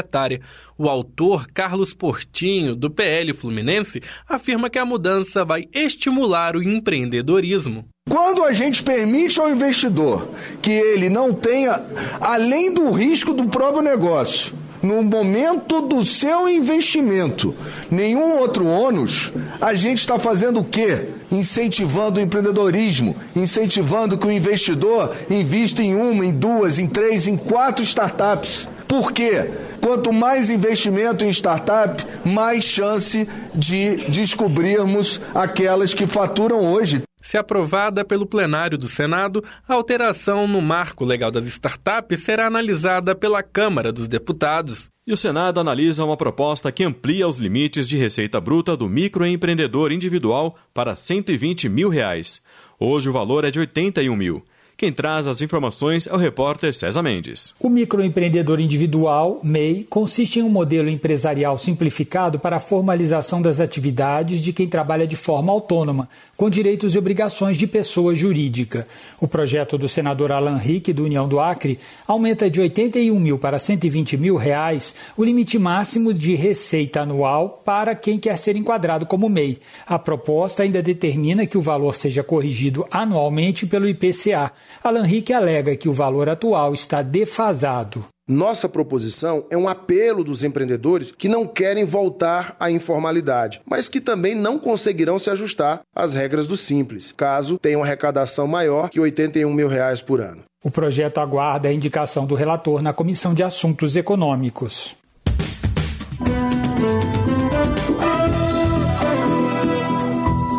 O autor Carlos Portinho, do PL Fluminense, afirma que a mudança vai estimular o empreendedorismo. Quando a gente permite ao investidor que ele não tenha, além do risco do próprio negócio, no momento do seu investimento, nenhum outro ônus, a gente está fazendo o quê? Incentivando o empreendedorismo, incentivando que o investidor invista em uma, em duas, em três, em 4 startups. Por quê? Quanto mais investimento em startup, mais chance de descobrirmos aquelas que faturam hoje. Se aprovada pelo plenário do Senado, a alteração no marco legal das startups será analisada pela Câmara dos Deputados. E o Senado analisa uma proposta que amplia os limites de receita bruta do microempreendedor individual para R$ 120 mil. Hoje o valor é de R$ 81 mil. Quem traz as informações é o repórter César Mendes. O microempreendedor individual, MEI, consiste em um modelo empresarial simplificado para a formalização das atividades de quem trabalha de forma autônoma, com direitos e obrigações de pessoa jurídica. O projeto do senador Alan Rick, do União do Acre, aumenta de R$ 81 mil para R$ 120 mil o limite máximo de receita anual para quem quer ser enquadrado como MEI. A proposta ainda determina que o valor seja corrigido anualmente pelo IPCA. Alan Rick alega que o valor atual está defasado. Nossa proposição é um apelo dos empreendedores que não querem voltar à informalidade, mas que também não conseguirão se ajustar às regras do Simples, caso tenham arrecadação maior que R$ 81 mil por ano. O projeto aguarda a indicação do relator na Comissão de Assuntos Econômicos. Com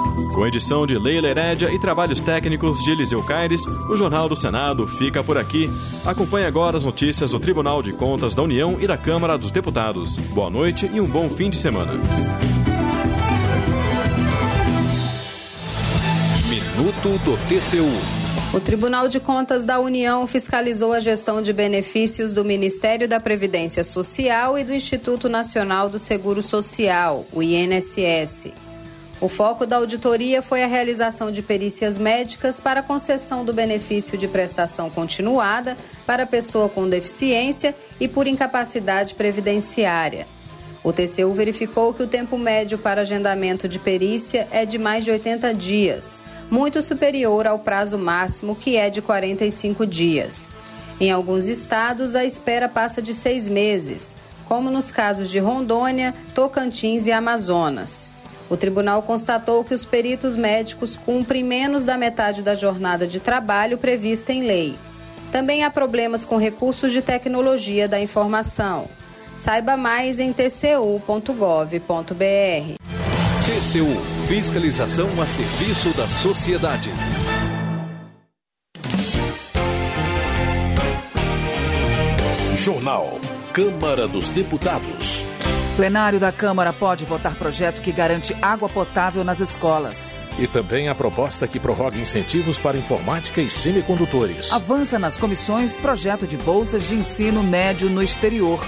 edição de Leila Herédia e trabalhos técnicos de Eliseu Caires, o Jornal do Senado fica por aqui. Acompanhe agora as notícias do Tribunal de Contas da União e da Câmara dos Deputados. Boa noite e um bom fim de semana. Minuto do TCU. O Tribunal de Contas da União fiscalizou a gestão de benefícios do Ministério da Previdência Social e do Instituto Nacional do Seguro Social, o INSS. O foco da auditoria foi a realização de perícias médicas para concessão do benefício de prestação continuada para pessoa com deficiência e por incapacidade previdenciária. O TCU verificou que o tempo médio para agendamento de perícia é de mais de 80 dias, muito superior ao prazo máximo, que é de 45 dias. Em alguns estados, a espera passa de 6 meses, como nos casos de Rondônia, Tocantins e Amazonas. O tribunal constatou que os peritos médicos cumprem menos da metade da jornada de trabalho prevista em lei. Também há problemas com recursos de tecnologia da informação. Saiba mais em tcu.gov.br. TCU. Fiscalização a serviço da sociedade. Jornal Câmara dos Deputados. Plenário da Câmara pode votar projeto que garante água potável nas escolas. E também a proposta que prorroga incentivos para informática e semicondutores. Avança nas comissões projeto de bolsas de ensino médio no exterior.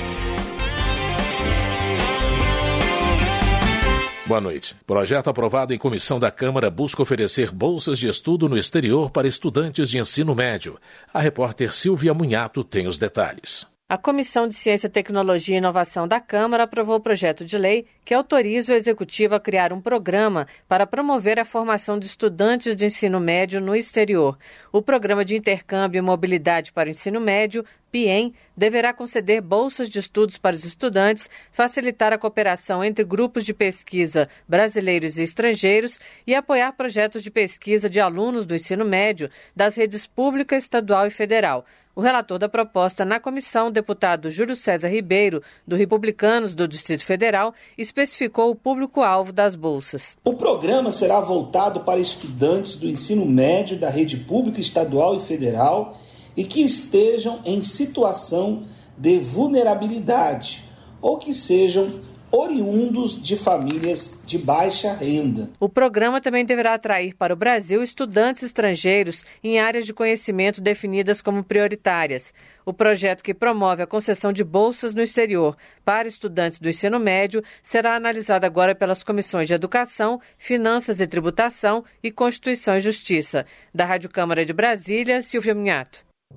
Boa noite. Projeto aprovado em comissão da Câmara busca oferecer bolsas de estudo no exterior para estudantes de ensino médio. A repórter Silvia Munhato tem os detalhes. A Comissão de Ciência, Tecnologia e Inovação da Câmara aprovou o projeto de lei que autoriza o Executivo a criar um programa para promover a formação de estudantes de ensino médio no exterior. O Programa de Intercâmbio e Mobilidade para o Ensino Médio, PIEM, deverá conceder bolsas de estudos para os estudantes, facilitar a cooperação entre grupos de pesquisa brasileiros e estrangeiros e apoiar projetos de pesquisa de alunos do ensino médio das redes pública, estadual e federal. O relator da proposta na comissão, deputado Júlio César Ribeiro, do Republicanos do Distrito Federal, especificou o público-alvo das bolsas. O programa será voltado para estudantes do ensino médio da rede pública, estadual e federal e que estejam em situação de vulnerabilidade ou que sejam oriundos de famílias de baixa renda. O programa também deverá atrair para o Brasil estudantes estrangeiros em áreas de conhecimento definidas como prioritárias. O projeto que promove a concessão de bolsas no exterior para estudantes do ensino médio será analisado agora pelas comissões de Educação, Finanças e Tributação e Constituição e Justiça. Da Rádio Câmara de Brasília, Silvia Munhato.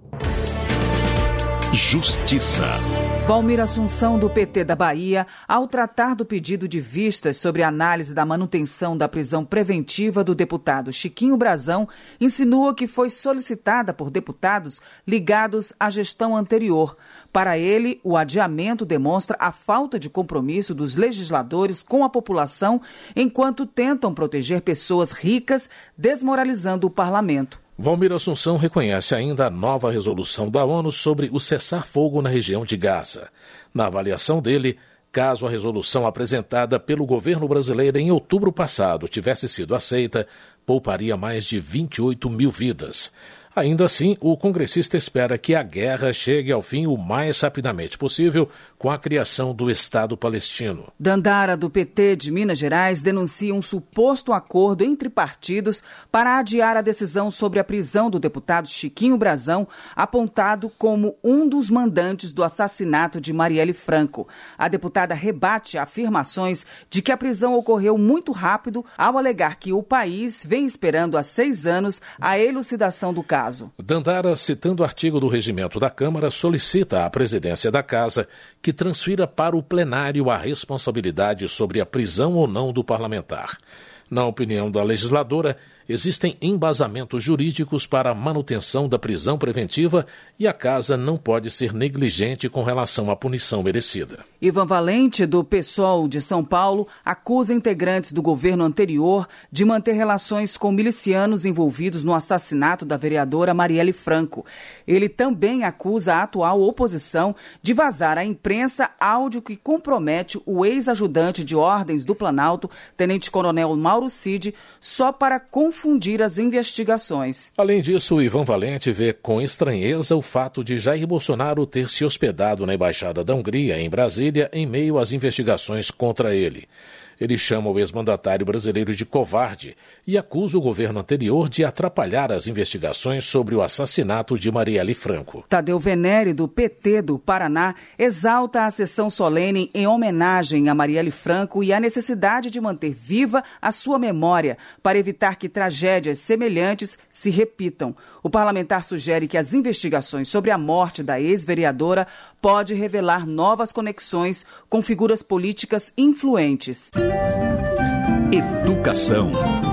Justiça. Valmir Assunção, do PT da Bahia, ao tratar do pedido de vistas sobre a análise da manutenção da prisão preventiva do deputado Chiquinho Brazão, insinua que foi solicitada por deputados ligados à gestão anterior. Para ele, o adiamento demonstra a falta de compromisso dos legisladores com a população enquanto tentam proteger pessoas ricas, desmoralizando o parlamento. Valmir Assunção reconhece ainda a nova resolução da ONU sobre o cessar-fogo na região de Gaza. Na avaliação dele, caso a resolução apresentada pelo governo brasileiro em outubro passado tivesse sido aceita, pouparia mais de 28 mil vidas. Ainda assim, o congressista espera que a guerra chegue ao fim o mais rapidamente possível com a criação do Estado palestino. Dandara, do PT de Minas Gerais, denuncia um suposto acordo entre partidos para adiar a decisão sobre a prisão do deputado Chiquinho Brazão, apontado como um dos mandantes do assassinato de Marielle Franco. A deputada rebate afirmações de que a prisão ocorreu muito rápido, ao alegar que o país vem esperando há 6 anos a elucidação do caso. Dandara, citando o artigo do regimento da Câmara, solicita à presidência da Casa que transfira para o plenário a responsabilidade sobre a prisão ou não do parlamentar. Na opinião da legisladora, existem embasamentos jurídicos para a manutenção da prisão preventiva e a casa não pode ser negligente com relação à punição merecida. Ivan Valente, do PSOL de São Paulo, acusa integrantes do governo anterior de manter relações com milicianos envolvidos no assassinato da vereadora Marielle Franco. Ele também acusa a atual oposição de vazar à imprensa áudio que compromete o ex-ajudante de ordens do Planalto, tenente-coronel Mauro Cid, só para confundir as investigações. Além disso, o Ivan Valente vê com estranheza o fato de Jair Bolsonaro ter se hospedado na Embaixada da Hungria, em Brasília, em meio às investigações contra ele. Ele chama o ex-mandatário brasileiro de covarde e acusa o governo anterior de atrapalhar as investigações sobre o assassinato de Marielle Franco. Tadeu Venere, do PT do Paraná, exalta a sessão solene em homenagem a Marielle Franco e a necessidade de manter viva a sua memória para evitar que tragédias semelhantes se repitam. O parlamentar sugere que as investigações sobre a morte da ex-vereadora pode revelar novas conexões com figuras políticas influentes. Educação.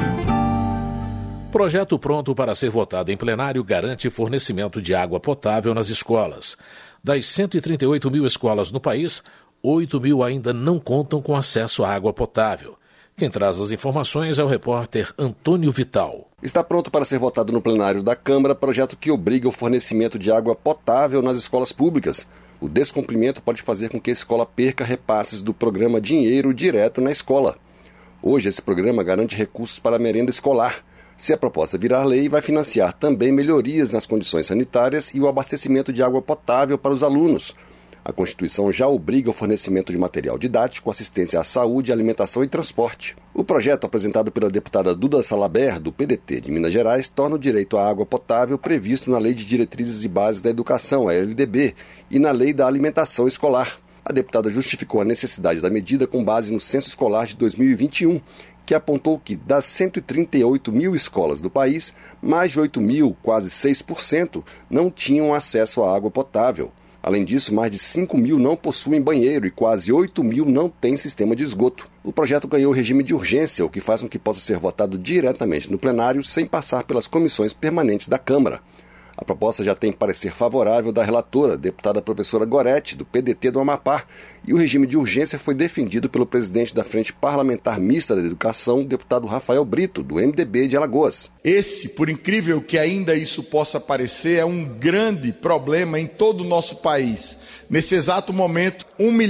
Projeto pronto para ser votado em plenário garante fornecimento de água potável nas escolas. Das 138 mil escolas no país, 8 mil ainda não contam com acesso à água potável. Quem traz as informações é o repórter Antônio Vital. Está pronto para ser votado no plenário da Câmara projeto que obriga o fornecimento de água potável nas escolas públicas. O descumprimento pode fazer com que a escola perca repasses do programa Dinheiro Direto na Escola. Hoje, esse programa garante recursos para a merenda escolar. Se a proposta virar lei, vai financiar também melhorias nas condições sanitárias e o abastecimento de água potável para os alunos. A Constituição já obriga o fornecimento de material didático, assistência à saúde, alimentação e transporte. O projeto apresentado pela deputada Duda Salaber, do PDT de Minas Gerais, torna o direito à água potável previsto na Lei de Diretrizes e Bases da Educação, a LDB, e na Lei da Alimentação Escolar. A deputada justificou a necessidade da medida com base no Censo Escolar de 2021, que apontou que, das 138 mil escolas do país, mais de 8 mil, quase 6%, não tinham acesso à água potável. Além disso, mais de 5 mil não possuem banheiro e quase 8 mil não têm sistema de esgoto. O projeto ganhou regime de urgência, o que faz com que possa ser votado diretamente no plenário sem passar pelas comissões permanentes da Câmara. A proposta já tem parecer favorável da relatora, deputada professora Gorete, do PDT do Amapá, e o regime de urgência foi defendido pelo presidente da Frente Parlamentar Mista da Educação, deputado Rafael Brito, do MDB de Alagoas. Esse, por incrível que ainda isso possa parecer, é um grande problema em todo o nosso país. Nesse exato momento,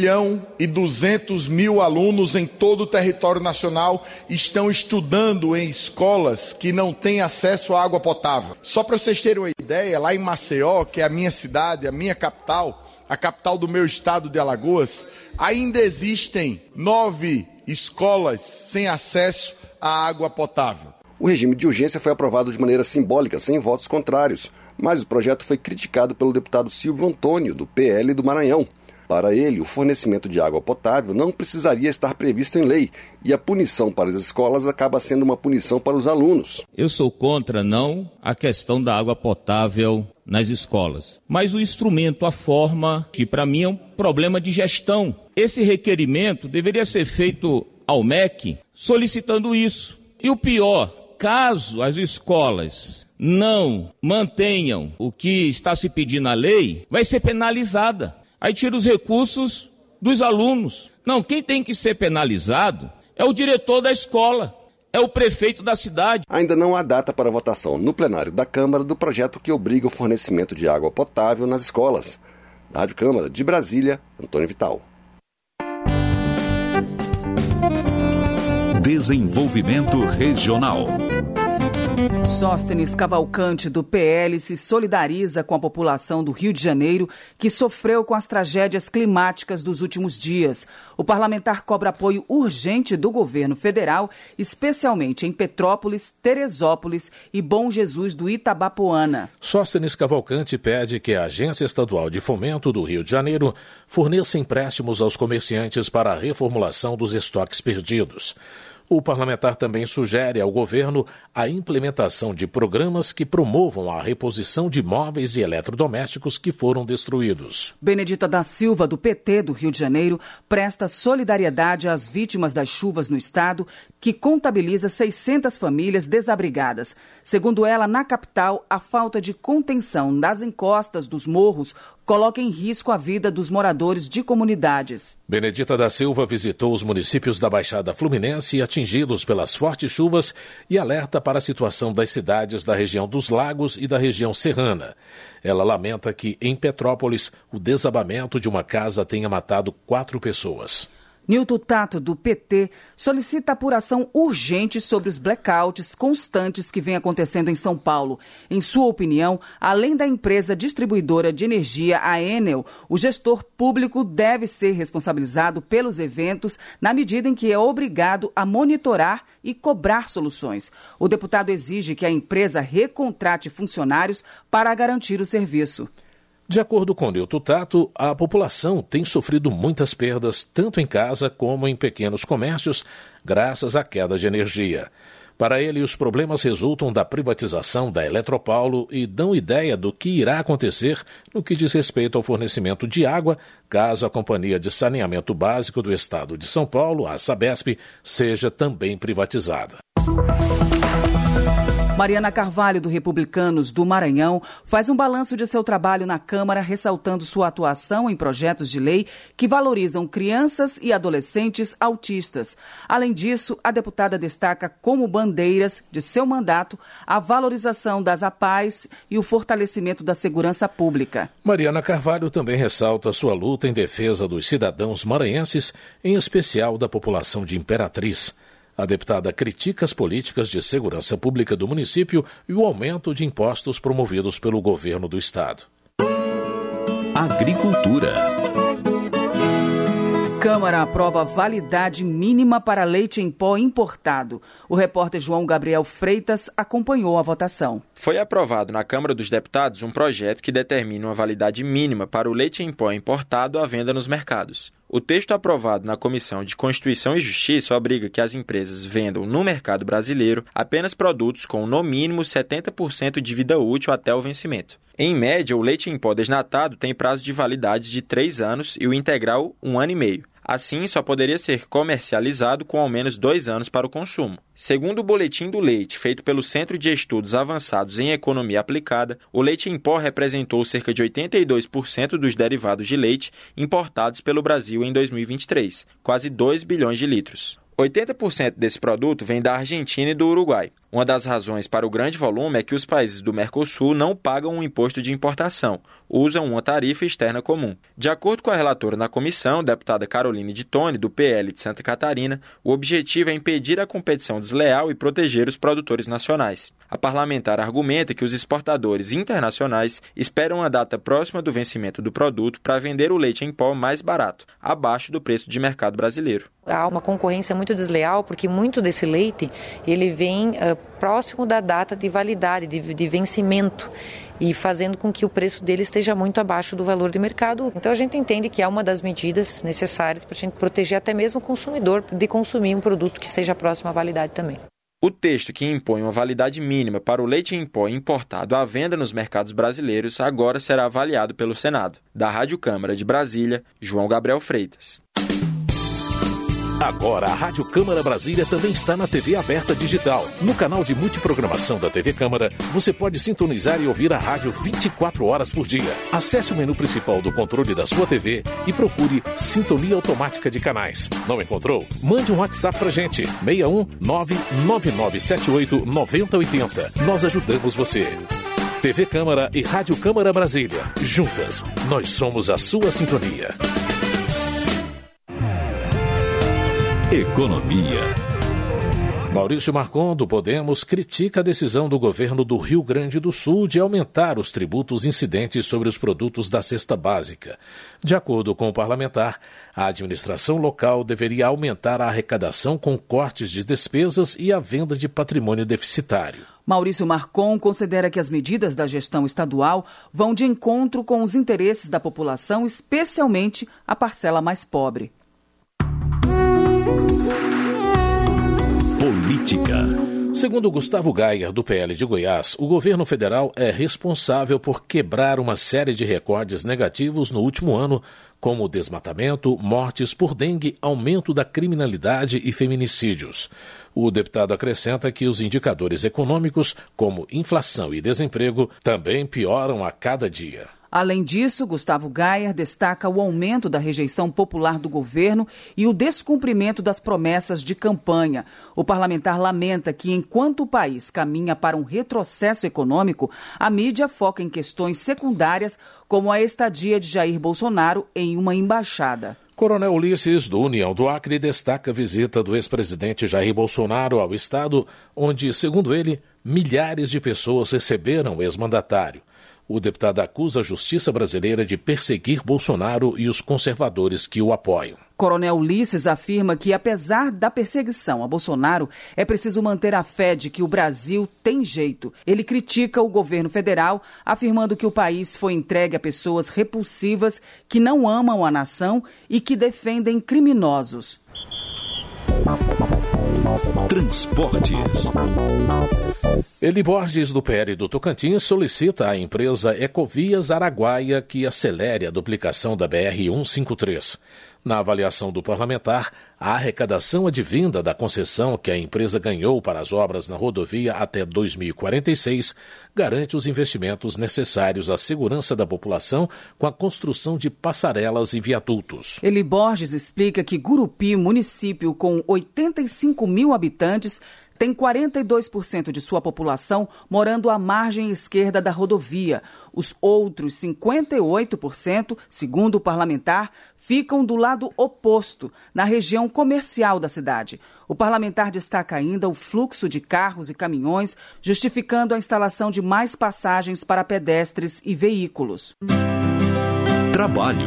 1.200.000 alunos em todo o território nacional estão estudando em escolas que não têm acesso à água potável. Só para vocês terem uma ideia, lá em Maceió, que é a minha cidade, a minha capital, a capital do meu estado de Alagoas, ainda existem 9 escolas sem acesso à água potável. O regime de urgência foi aprovado de maneira simbólica, sem votos contrários, mas o projeto foi criticado pelo deputado Silvio Antônio, do PL do Maranhão. Para ele, o fornecimento de água potável não precisaria estar previsto em lei, e a punição para as escolas acaba sendo uma punição para os alunos. Eu sou contra, não, a questão da água potável nas escolas, mas o instrumento, a forma, que para mim é um problema de gestão. Esse requerimento deveria ser feito ao MEC solicitando isso. E o pior, caso as escolas não mantenham o que está se pedindo na lei, vai ser penalizada. Aí tira os recursos dos alunos. Não, quem tem que ser penalizado é o diretor da escola, é o prefeito da cidade. Ainda não há data para votação no plenário da Câmara do projeto que obriga o fornecimento de água potável nas escolas. Da Rádio Câmara de Brasília, Antônio Vital. Desenvolvimento Regional. Sóstenes Cavalcante, do PL, se solidariza com a população do Rio de Janeiro, que sofreu com as tragédias climáticas dos últimos dias. O parlamentar cobra apoio urgente do governo federal, especialmente em Petrópolis, Teresópolis e Bom Jesus do Itabapoana. Sóstenes Cavalcante pede que a Agência Estadual de Fomento do Rio de Janeiro forneça empréstimos aos comerciantes para a reformulação dos estoques perdidos. O parlamentar também sugere ao governo a implementação de programas que promovam a reposição de móveis e eletrodomésticos que foram destruídos. Benedita da Silva, do PT do Rio de Janeiro, presta solidariedade às vítimas das chuvas no estado, que contabiliza 600 famílias desabrigadas. Segundo ela, na capital, a falta de contenção das encostas dos morros coloca em risco a vida dos moradores de comunidades. Benedita da Silva visitou os municípios da Baixada Fluminense atingidos pelas fortes chuvas e alerta para a situação das cidades da região dos Lagos e da região serrana. Ela lamenta que, em Petrópolis, o desabamento de uma casa tenha matado 4 pessoas. Nilton Tato, do PT, solicita apuração urgente sobre os blackouts constantes que vêm acontecendo em São Paulo. Em sua opinião, além da empresa distribuidora de energia, a Enel, o gestor público deve ser responsabilizado pelos eventos na medida em que é obrigado a monitorar e cobrar soluções. O deputado exige que a empresa recontrate funcionários para garantir o serviço. De acordo com Nilton Tato, a população tem sofrido muitas perdas, tanto em casa como em pequenos comércios, graças à queda de energia. Para ele, os problemas resultam da privatização da Eletropaulo e dão ideia do que irá acontecer no que diz respeito ao fornecimento de água, caso a Companhia de Saneamento Básico do Estado de São Paulo, a Sabesp, seja também privatizada. Mariana Carvalho, do Republicanos do Maranhão, faz um balanço de seu trabalho na Câmara, ressaltando sua atuação em projetos de lei que valorizam crianças e adolescentes autistas. Além disso, a deputada destaca como bandeiras de seu mandato a valorização das APAES e o fortalecimento da segurança pública. Mariana Carvalho também ressalta sua luta em defesa dos cidadãos maranhenses, em especial da população de Imperatriz. A deputada critica as políticas de segurança pública do município e o aumento de impostos promovidos pelo governo do estado. Agricultura. Câmara aprova validade mínima para leite em pó importado. O repórter João Gabriel Freitas acompanhou a votação. Foi aprovado na Câmara dos Deputados um projeto que determina uma validade mínima para o leite em pó importado à venda nos mercados. O texto aprovado na Comissão de Constituição e Justiça obriga que as empresas vendam no mercado brasileiro apenas produtos com no mínimo 70% de vida útil até o vencimento. Em média, o leite em pó desnatado tem prazo de validade de 3 anos e o integral 1 ano e meio. Assim, só poderia ser comercializado com ao menos 2 anos para o consumo. Segundo o Boletim do Leite, feito pelo Centro de Estudos Avançados em Economia Aplicada, o leite em pó representou cerca de 82% dos derivados de leite importados pelo Brasil em 2023, quase 2 bilhões de litros. 80% desse produto vem da Argentina e do Uruguai. Uma das razões para o grande volume é que os países do Mercosul não pagam um imposto de importação, usam uma tarifa externa comum. De acordo com a relatora na comissão, deputada Caroline de Tone, do PL de Santa Catarina, o objetivo é impedir a competição desleal e proteger os produtores nacionais. A parlamentar argumenta que os exportadores internacionais esperam a data próxima do vencimento do produto para vender o leite em pó mais barato, abaixo do preço de mercado brasileiro. Há uma concorrência muito desleal porque muito desse leite ele vem próximo da data de validade, de vencimento, e fazendo com que o preço dele esteja muito abaixo do valor de mercado. Então a gente entende que é uma das medidas necessárias para a gente proteger até mesmo o consumidor de consumir um produto que seja próximo à validade também. O texto que impõe uma validade mínima para o leite em pó importado à venda nos mercados brasileiros agora será avaliado pelo Senado. Da Rádio Câmara de Brasília, João Gabriel Freitas. Agora, a Rádio Câmara Brasília também está na TV aberta digital. No canal de multiprogramação da TV Câmara, você pode sintonizar e ouvir a rádio 24 horas por dia. Acesse o menu principal do controle da sua TV e procure Sintonia Automática de Canais. Não encontrou? Mande um WhatsApp pra gente, 61 99978 9080. Nós ajudamos você. TV Câmara e Rádio Câmara Brasília. Juntas, nós somos a sua sintonia. Economia. Maurício Marcon, do Podemos, critica a decisão do governo do Rio Grande do Sul de aumentar os tributos incidentes sobre os produtos da cesta básica. De acordo com o parlamentar, a administração local deveria aumentar a arrecadação com cortes de despesas e a venda de patrimônio deficitário. Maurício Marcon considera que as medidas da gestão estadual vão de encontro com os interesses da população, especialmente a parcela mais pobre. Política. Segundo Gustavo Gayer, do PL de Goiás, o governo federal é responsável por quebrar uma série de recordes negativos no último ano, como desmatamento, mortes por dengue, aumento da criminalidade e feminicídios. O deputado acrescenta que os indicadores econômicos, como inflação e desemprego, também pioram a cada dia. Além disso, Gustavo Gayer destaca o aumento da rejeição popular do governo e o descumprimento das promessas de campanha. O parlamentar lamenta que, enquanto o país caminha para um retrocesso econômico, a mídia foca em questões secundárias, como a estadia de Jair Bolsonaro em uma embaixada. Coronel Ulisses, do União do Acre, destaca a visita do ex-presidente Jair Bolsonaro ao estado, onde, segundo ele, milhares de pessoas receberam o ex-mandatário. O deputado acusa a justiça brasileira de perseguir Bolsonaro e os conservadores que o apoiam. Coronel Ulisses afirma que, apesar da perseguição a Bolsonaro, é preciso manter a fé de que o Brasil tem jeito. Ele critica o governo federal, afirmando que o país foi entregue a pessoas repulsivas que não amam a nação e que defendem criminosos. Transportes. Eli Borges, do PL do Tocantins, solicita à empresa Ecovias Araguaia que acelere a duplicação da BR-153. Na avaliação do parlamentar, a arrecadação advinda da concessão que a empresa ganhou para as obras na rodovia até 2046 garante os investimentos necessários à segurança da população com a construção de passarelas e viadutos. Eli Borges explica que Gurupi, município com 85 mil habitantes, tem 42% de sua população morando à margem esquerda da rodovia. Os outros 58%, segundo o parlamentar, ficam do lado oposto, na região comercial da cidade. O parlamentar destaca ainda o fluxo de carros e caminhões, justificando a instalação de mais passagens para pedestres e veículos. Trabalho.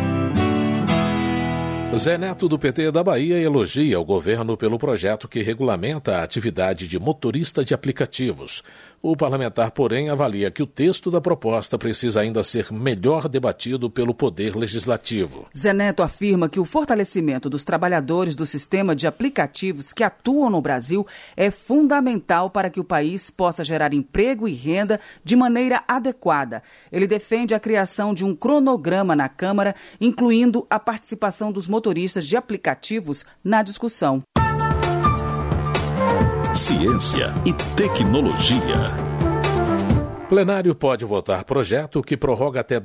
Zé Neto, do PT da Bahia, elogia o governo pelo projeto que regulamenta a atividade de motorista de aplicativos. O parlamentar, porém, avalia que o texto da proposta precisa ainda ser melhor debatido pelo Poder Legislativo. Zé Neto afirma que o fortalecimento dos trabalhadores do sistema de aplicativos que atuam no Brasil é fundamental para que o país possa gerar emprego e renda de maneira adequada. Ele defende a criação de um cronograma na Câmara, incluindo a participação dos motoristas de aplicativos na discussão. Ciência e tecnologia. Plenário pode votar projeto que prorroga até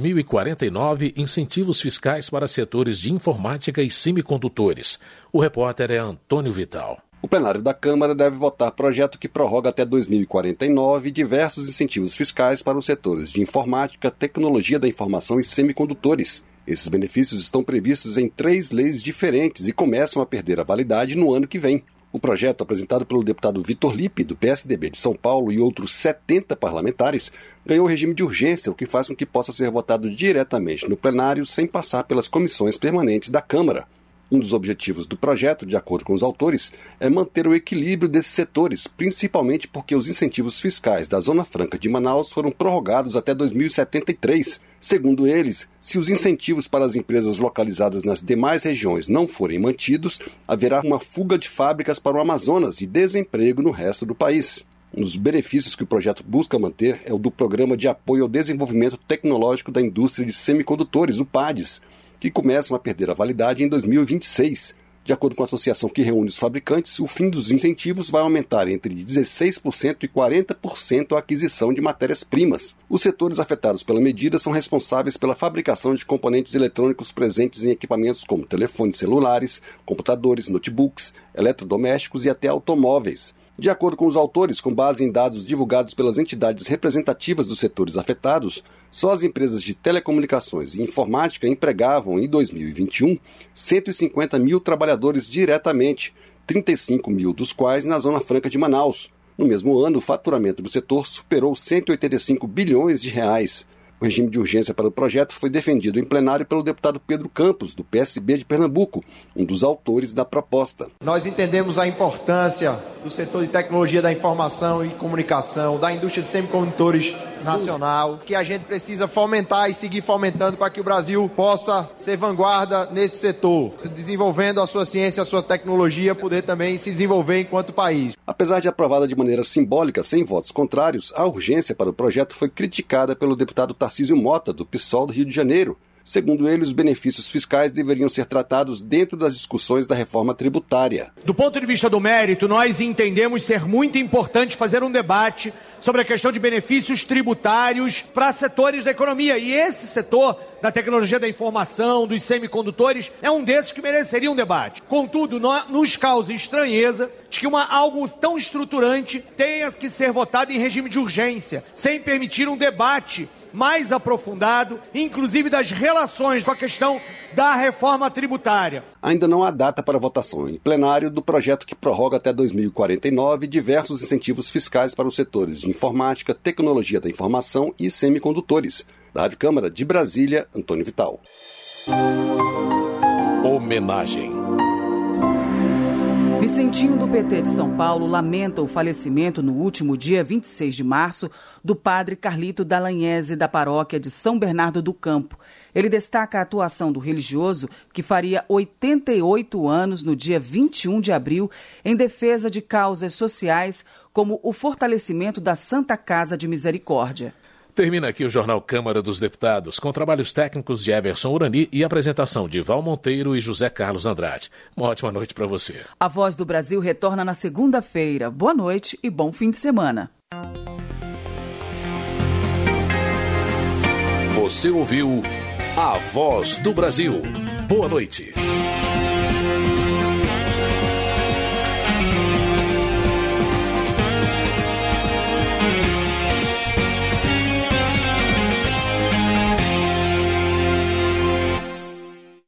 2049 incentivos fiscais para setores de informática e semicondutores. O repórter é Antônio Vital. O plenário da Câmara deve votar projeto que prorroga até 2049 diversos incentivos fiscais para os setores de informática, tecnologia da informação e semicondutores. Esses benefícios estão previstos em 3 leis diferentes e começam a perder a validade no ano que vem. O projeto, apresentado pelo deputado Vitor Lippe, do PSDB de São Paulo, e outros 70 parlamentares, ganhou regime de urgência, o que faz com que possa ser votado diretamente no plenário sem passar pelas comissões permanentes da Câmara. Um dos objetivos do projeto, de acordo com os autores, é manter o equilíbrio desses setores, principalmente porque os incentivos fiscais da Zona Franca de Manaus foram prorrogados até 2073. Segundo eles, se os incentivos para as empresas localizadas nas demais regiões não forem mantidos, haverá uma fuga de fábricas para o Amazonas e desemprego no resto do país. Um dos benefícios que o projeto busca manter é o do Programa de Apoio ao Desenvolvimento Tecnológico da Indústria de Semicondutores, o PADES, que começam a perder a validade em 2026. De acordo com a associação que reúne os fabricantes, o fim dos incentivos vai aumentar entre 16% e 40% a aquisição de matérias-primas. Os setores afetados pela medida são responsáveis pela fabricação de componentes eletrônicos presentes em equipamentos como telefones celulares, computadores, notebooks, eletrodomésticos e até automóveis. De acordo com os autores, com base em dados divulgados pelas entidades representativas dos setores afetados, só as empresas de telecomunicações e informática empregavam, em 2021, 150 mil trabalhadores diretamente, 35 mil dos quais na Zona Franca de Manaus. No mesmo ano, o faturamento do setor superou 185 bilhões de reais. O regime de urgência para o projeto foi defendido em plenário pelo deputado Pedro Campos, do PSB de Pernambuco, um dos autores da proposta. Nós entendemos a importância do setor de tecnologia da informação e comunicação, da indústria de semicondutores nacional, que a gente precisa fomentar e seguir fomentando para que o Brasil possa ser vanguarda nesse setor, desenvolvendo a sua ciência, a sua tecnologia, poder também se desenvolver enquanto país. Apesar de aprovada de maneira simbólica, sem votos contrários, a urgência para o projeto foi criticada pelo deputado Tarcísio Mota, do PSOL do Rio de Janeiro. Segundo ele, os benefícios fiscais deveriam ser tratados dentro das discussões da reforma tributária. Do ponto de vista do mérito, nós entendemos ser muito importante fazer um debate sobre a questão de benefícios tributários para setores da economia. E esse setor da tecnologia da informação, dos semicondutores, é um desses que mereceria um debate. Contudo, nos causa estranheza de que algo tão estruturante tenha que ser votado em regime de urgência, sem permitir um debate mais aprofundado, inclusive das relações com a questão da reforma tributária. Ainda não há data para votação em plenário do projeto que prorroga até 2049 diversos incentivos fiscais para os setores de informática, tecnologia da informação e semicondutores. Da Rádio Câmara de Brasília, Antônio Vital. Homenagem. Vicentinho do PT de São Paulo lamenta o falecimento no último dia 26 de março do padre Carlito Dallagnese da paróquia de São Bernardo do Campo. Ele destaca a atuação do religioso, que faria 88 anos no dia 21 de abril, em defesa de causas sociais como o fortalecimento da Santa Casa de Misericórdia. Termina aqui o Jornal Câmara dos Deputados, com trabalhos técnicos de Everson Urani e apresentação de Val Monteiro e José Carlos Andrade. Uma ótima noite para você. A Voz do Brasil retorna na segunda-feira. Boa noite e bom fim de semana. Você ouviu A Voz do Brasil. Boa noite.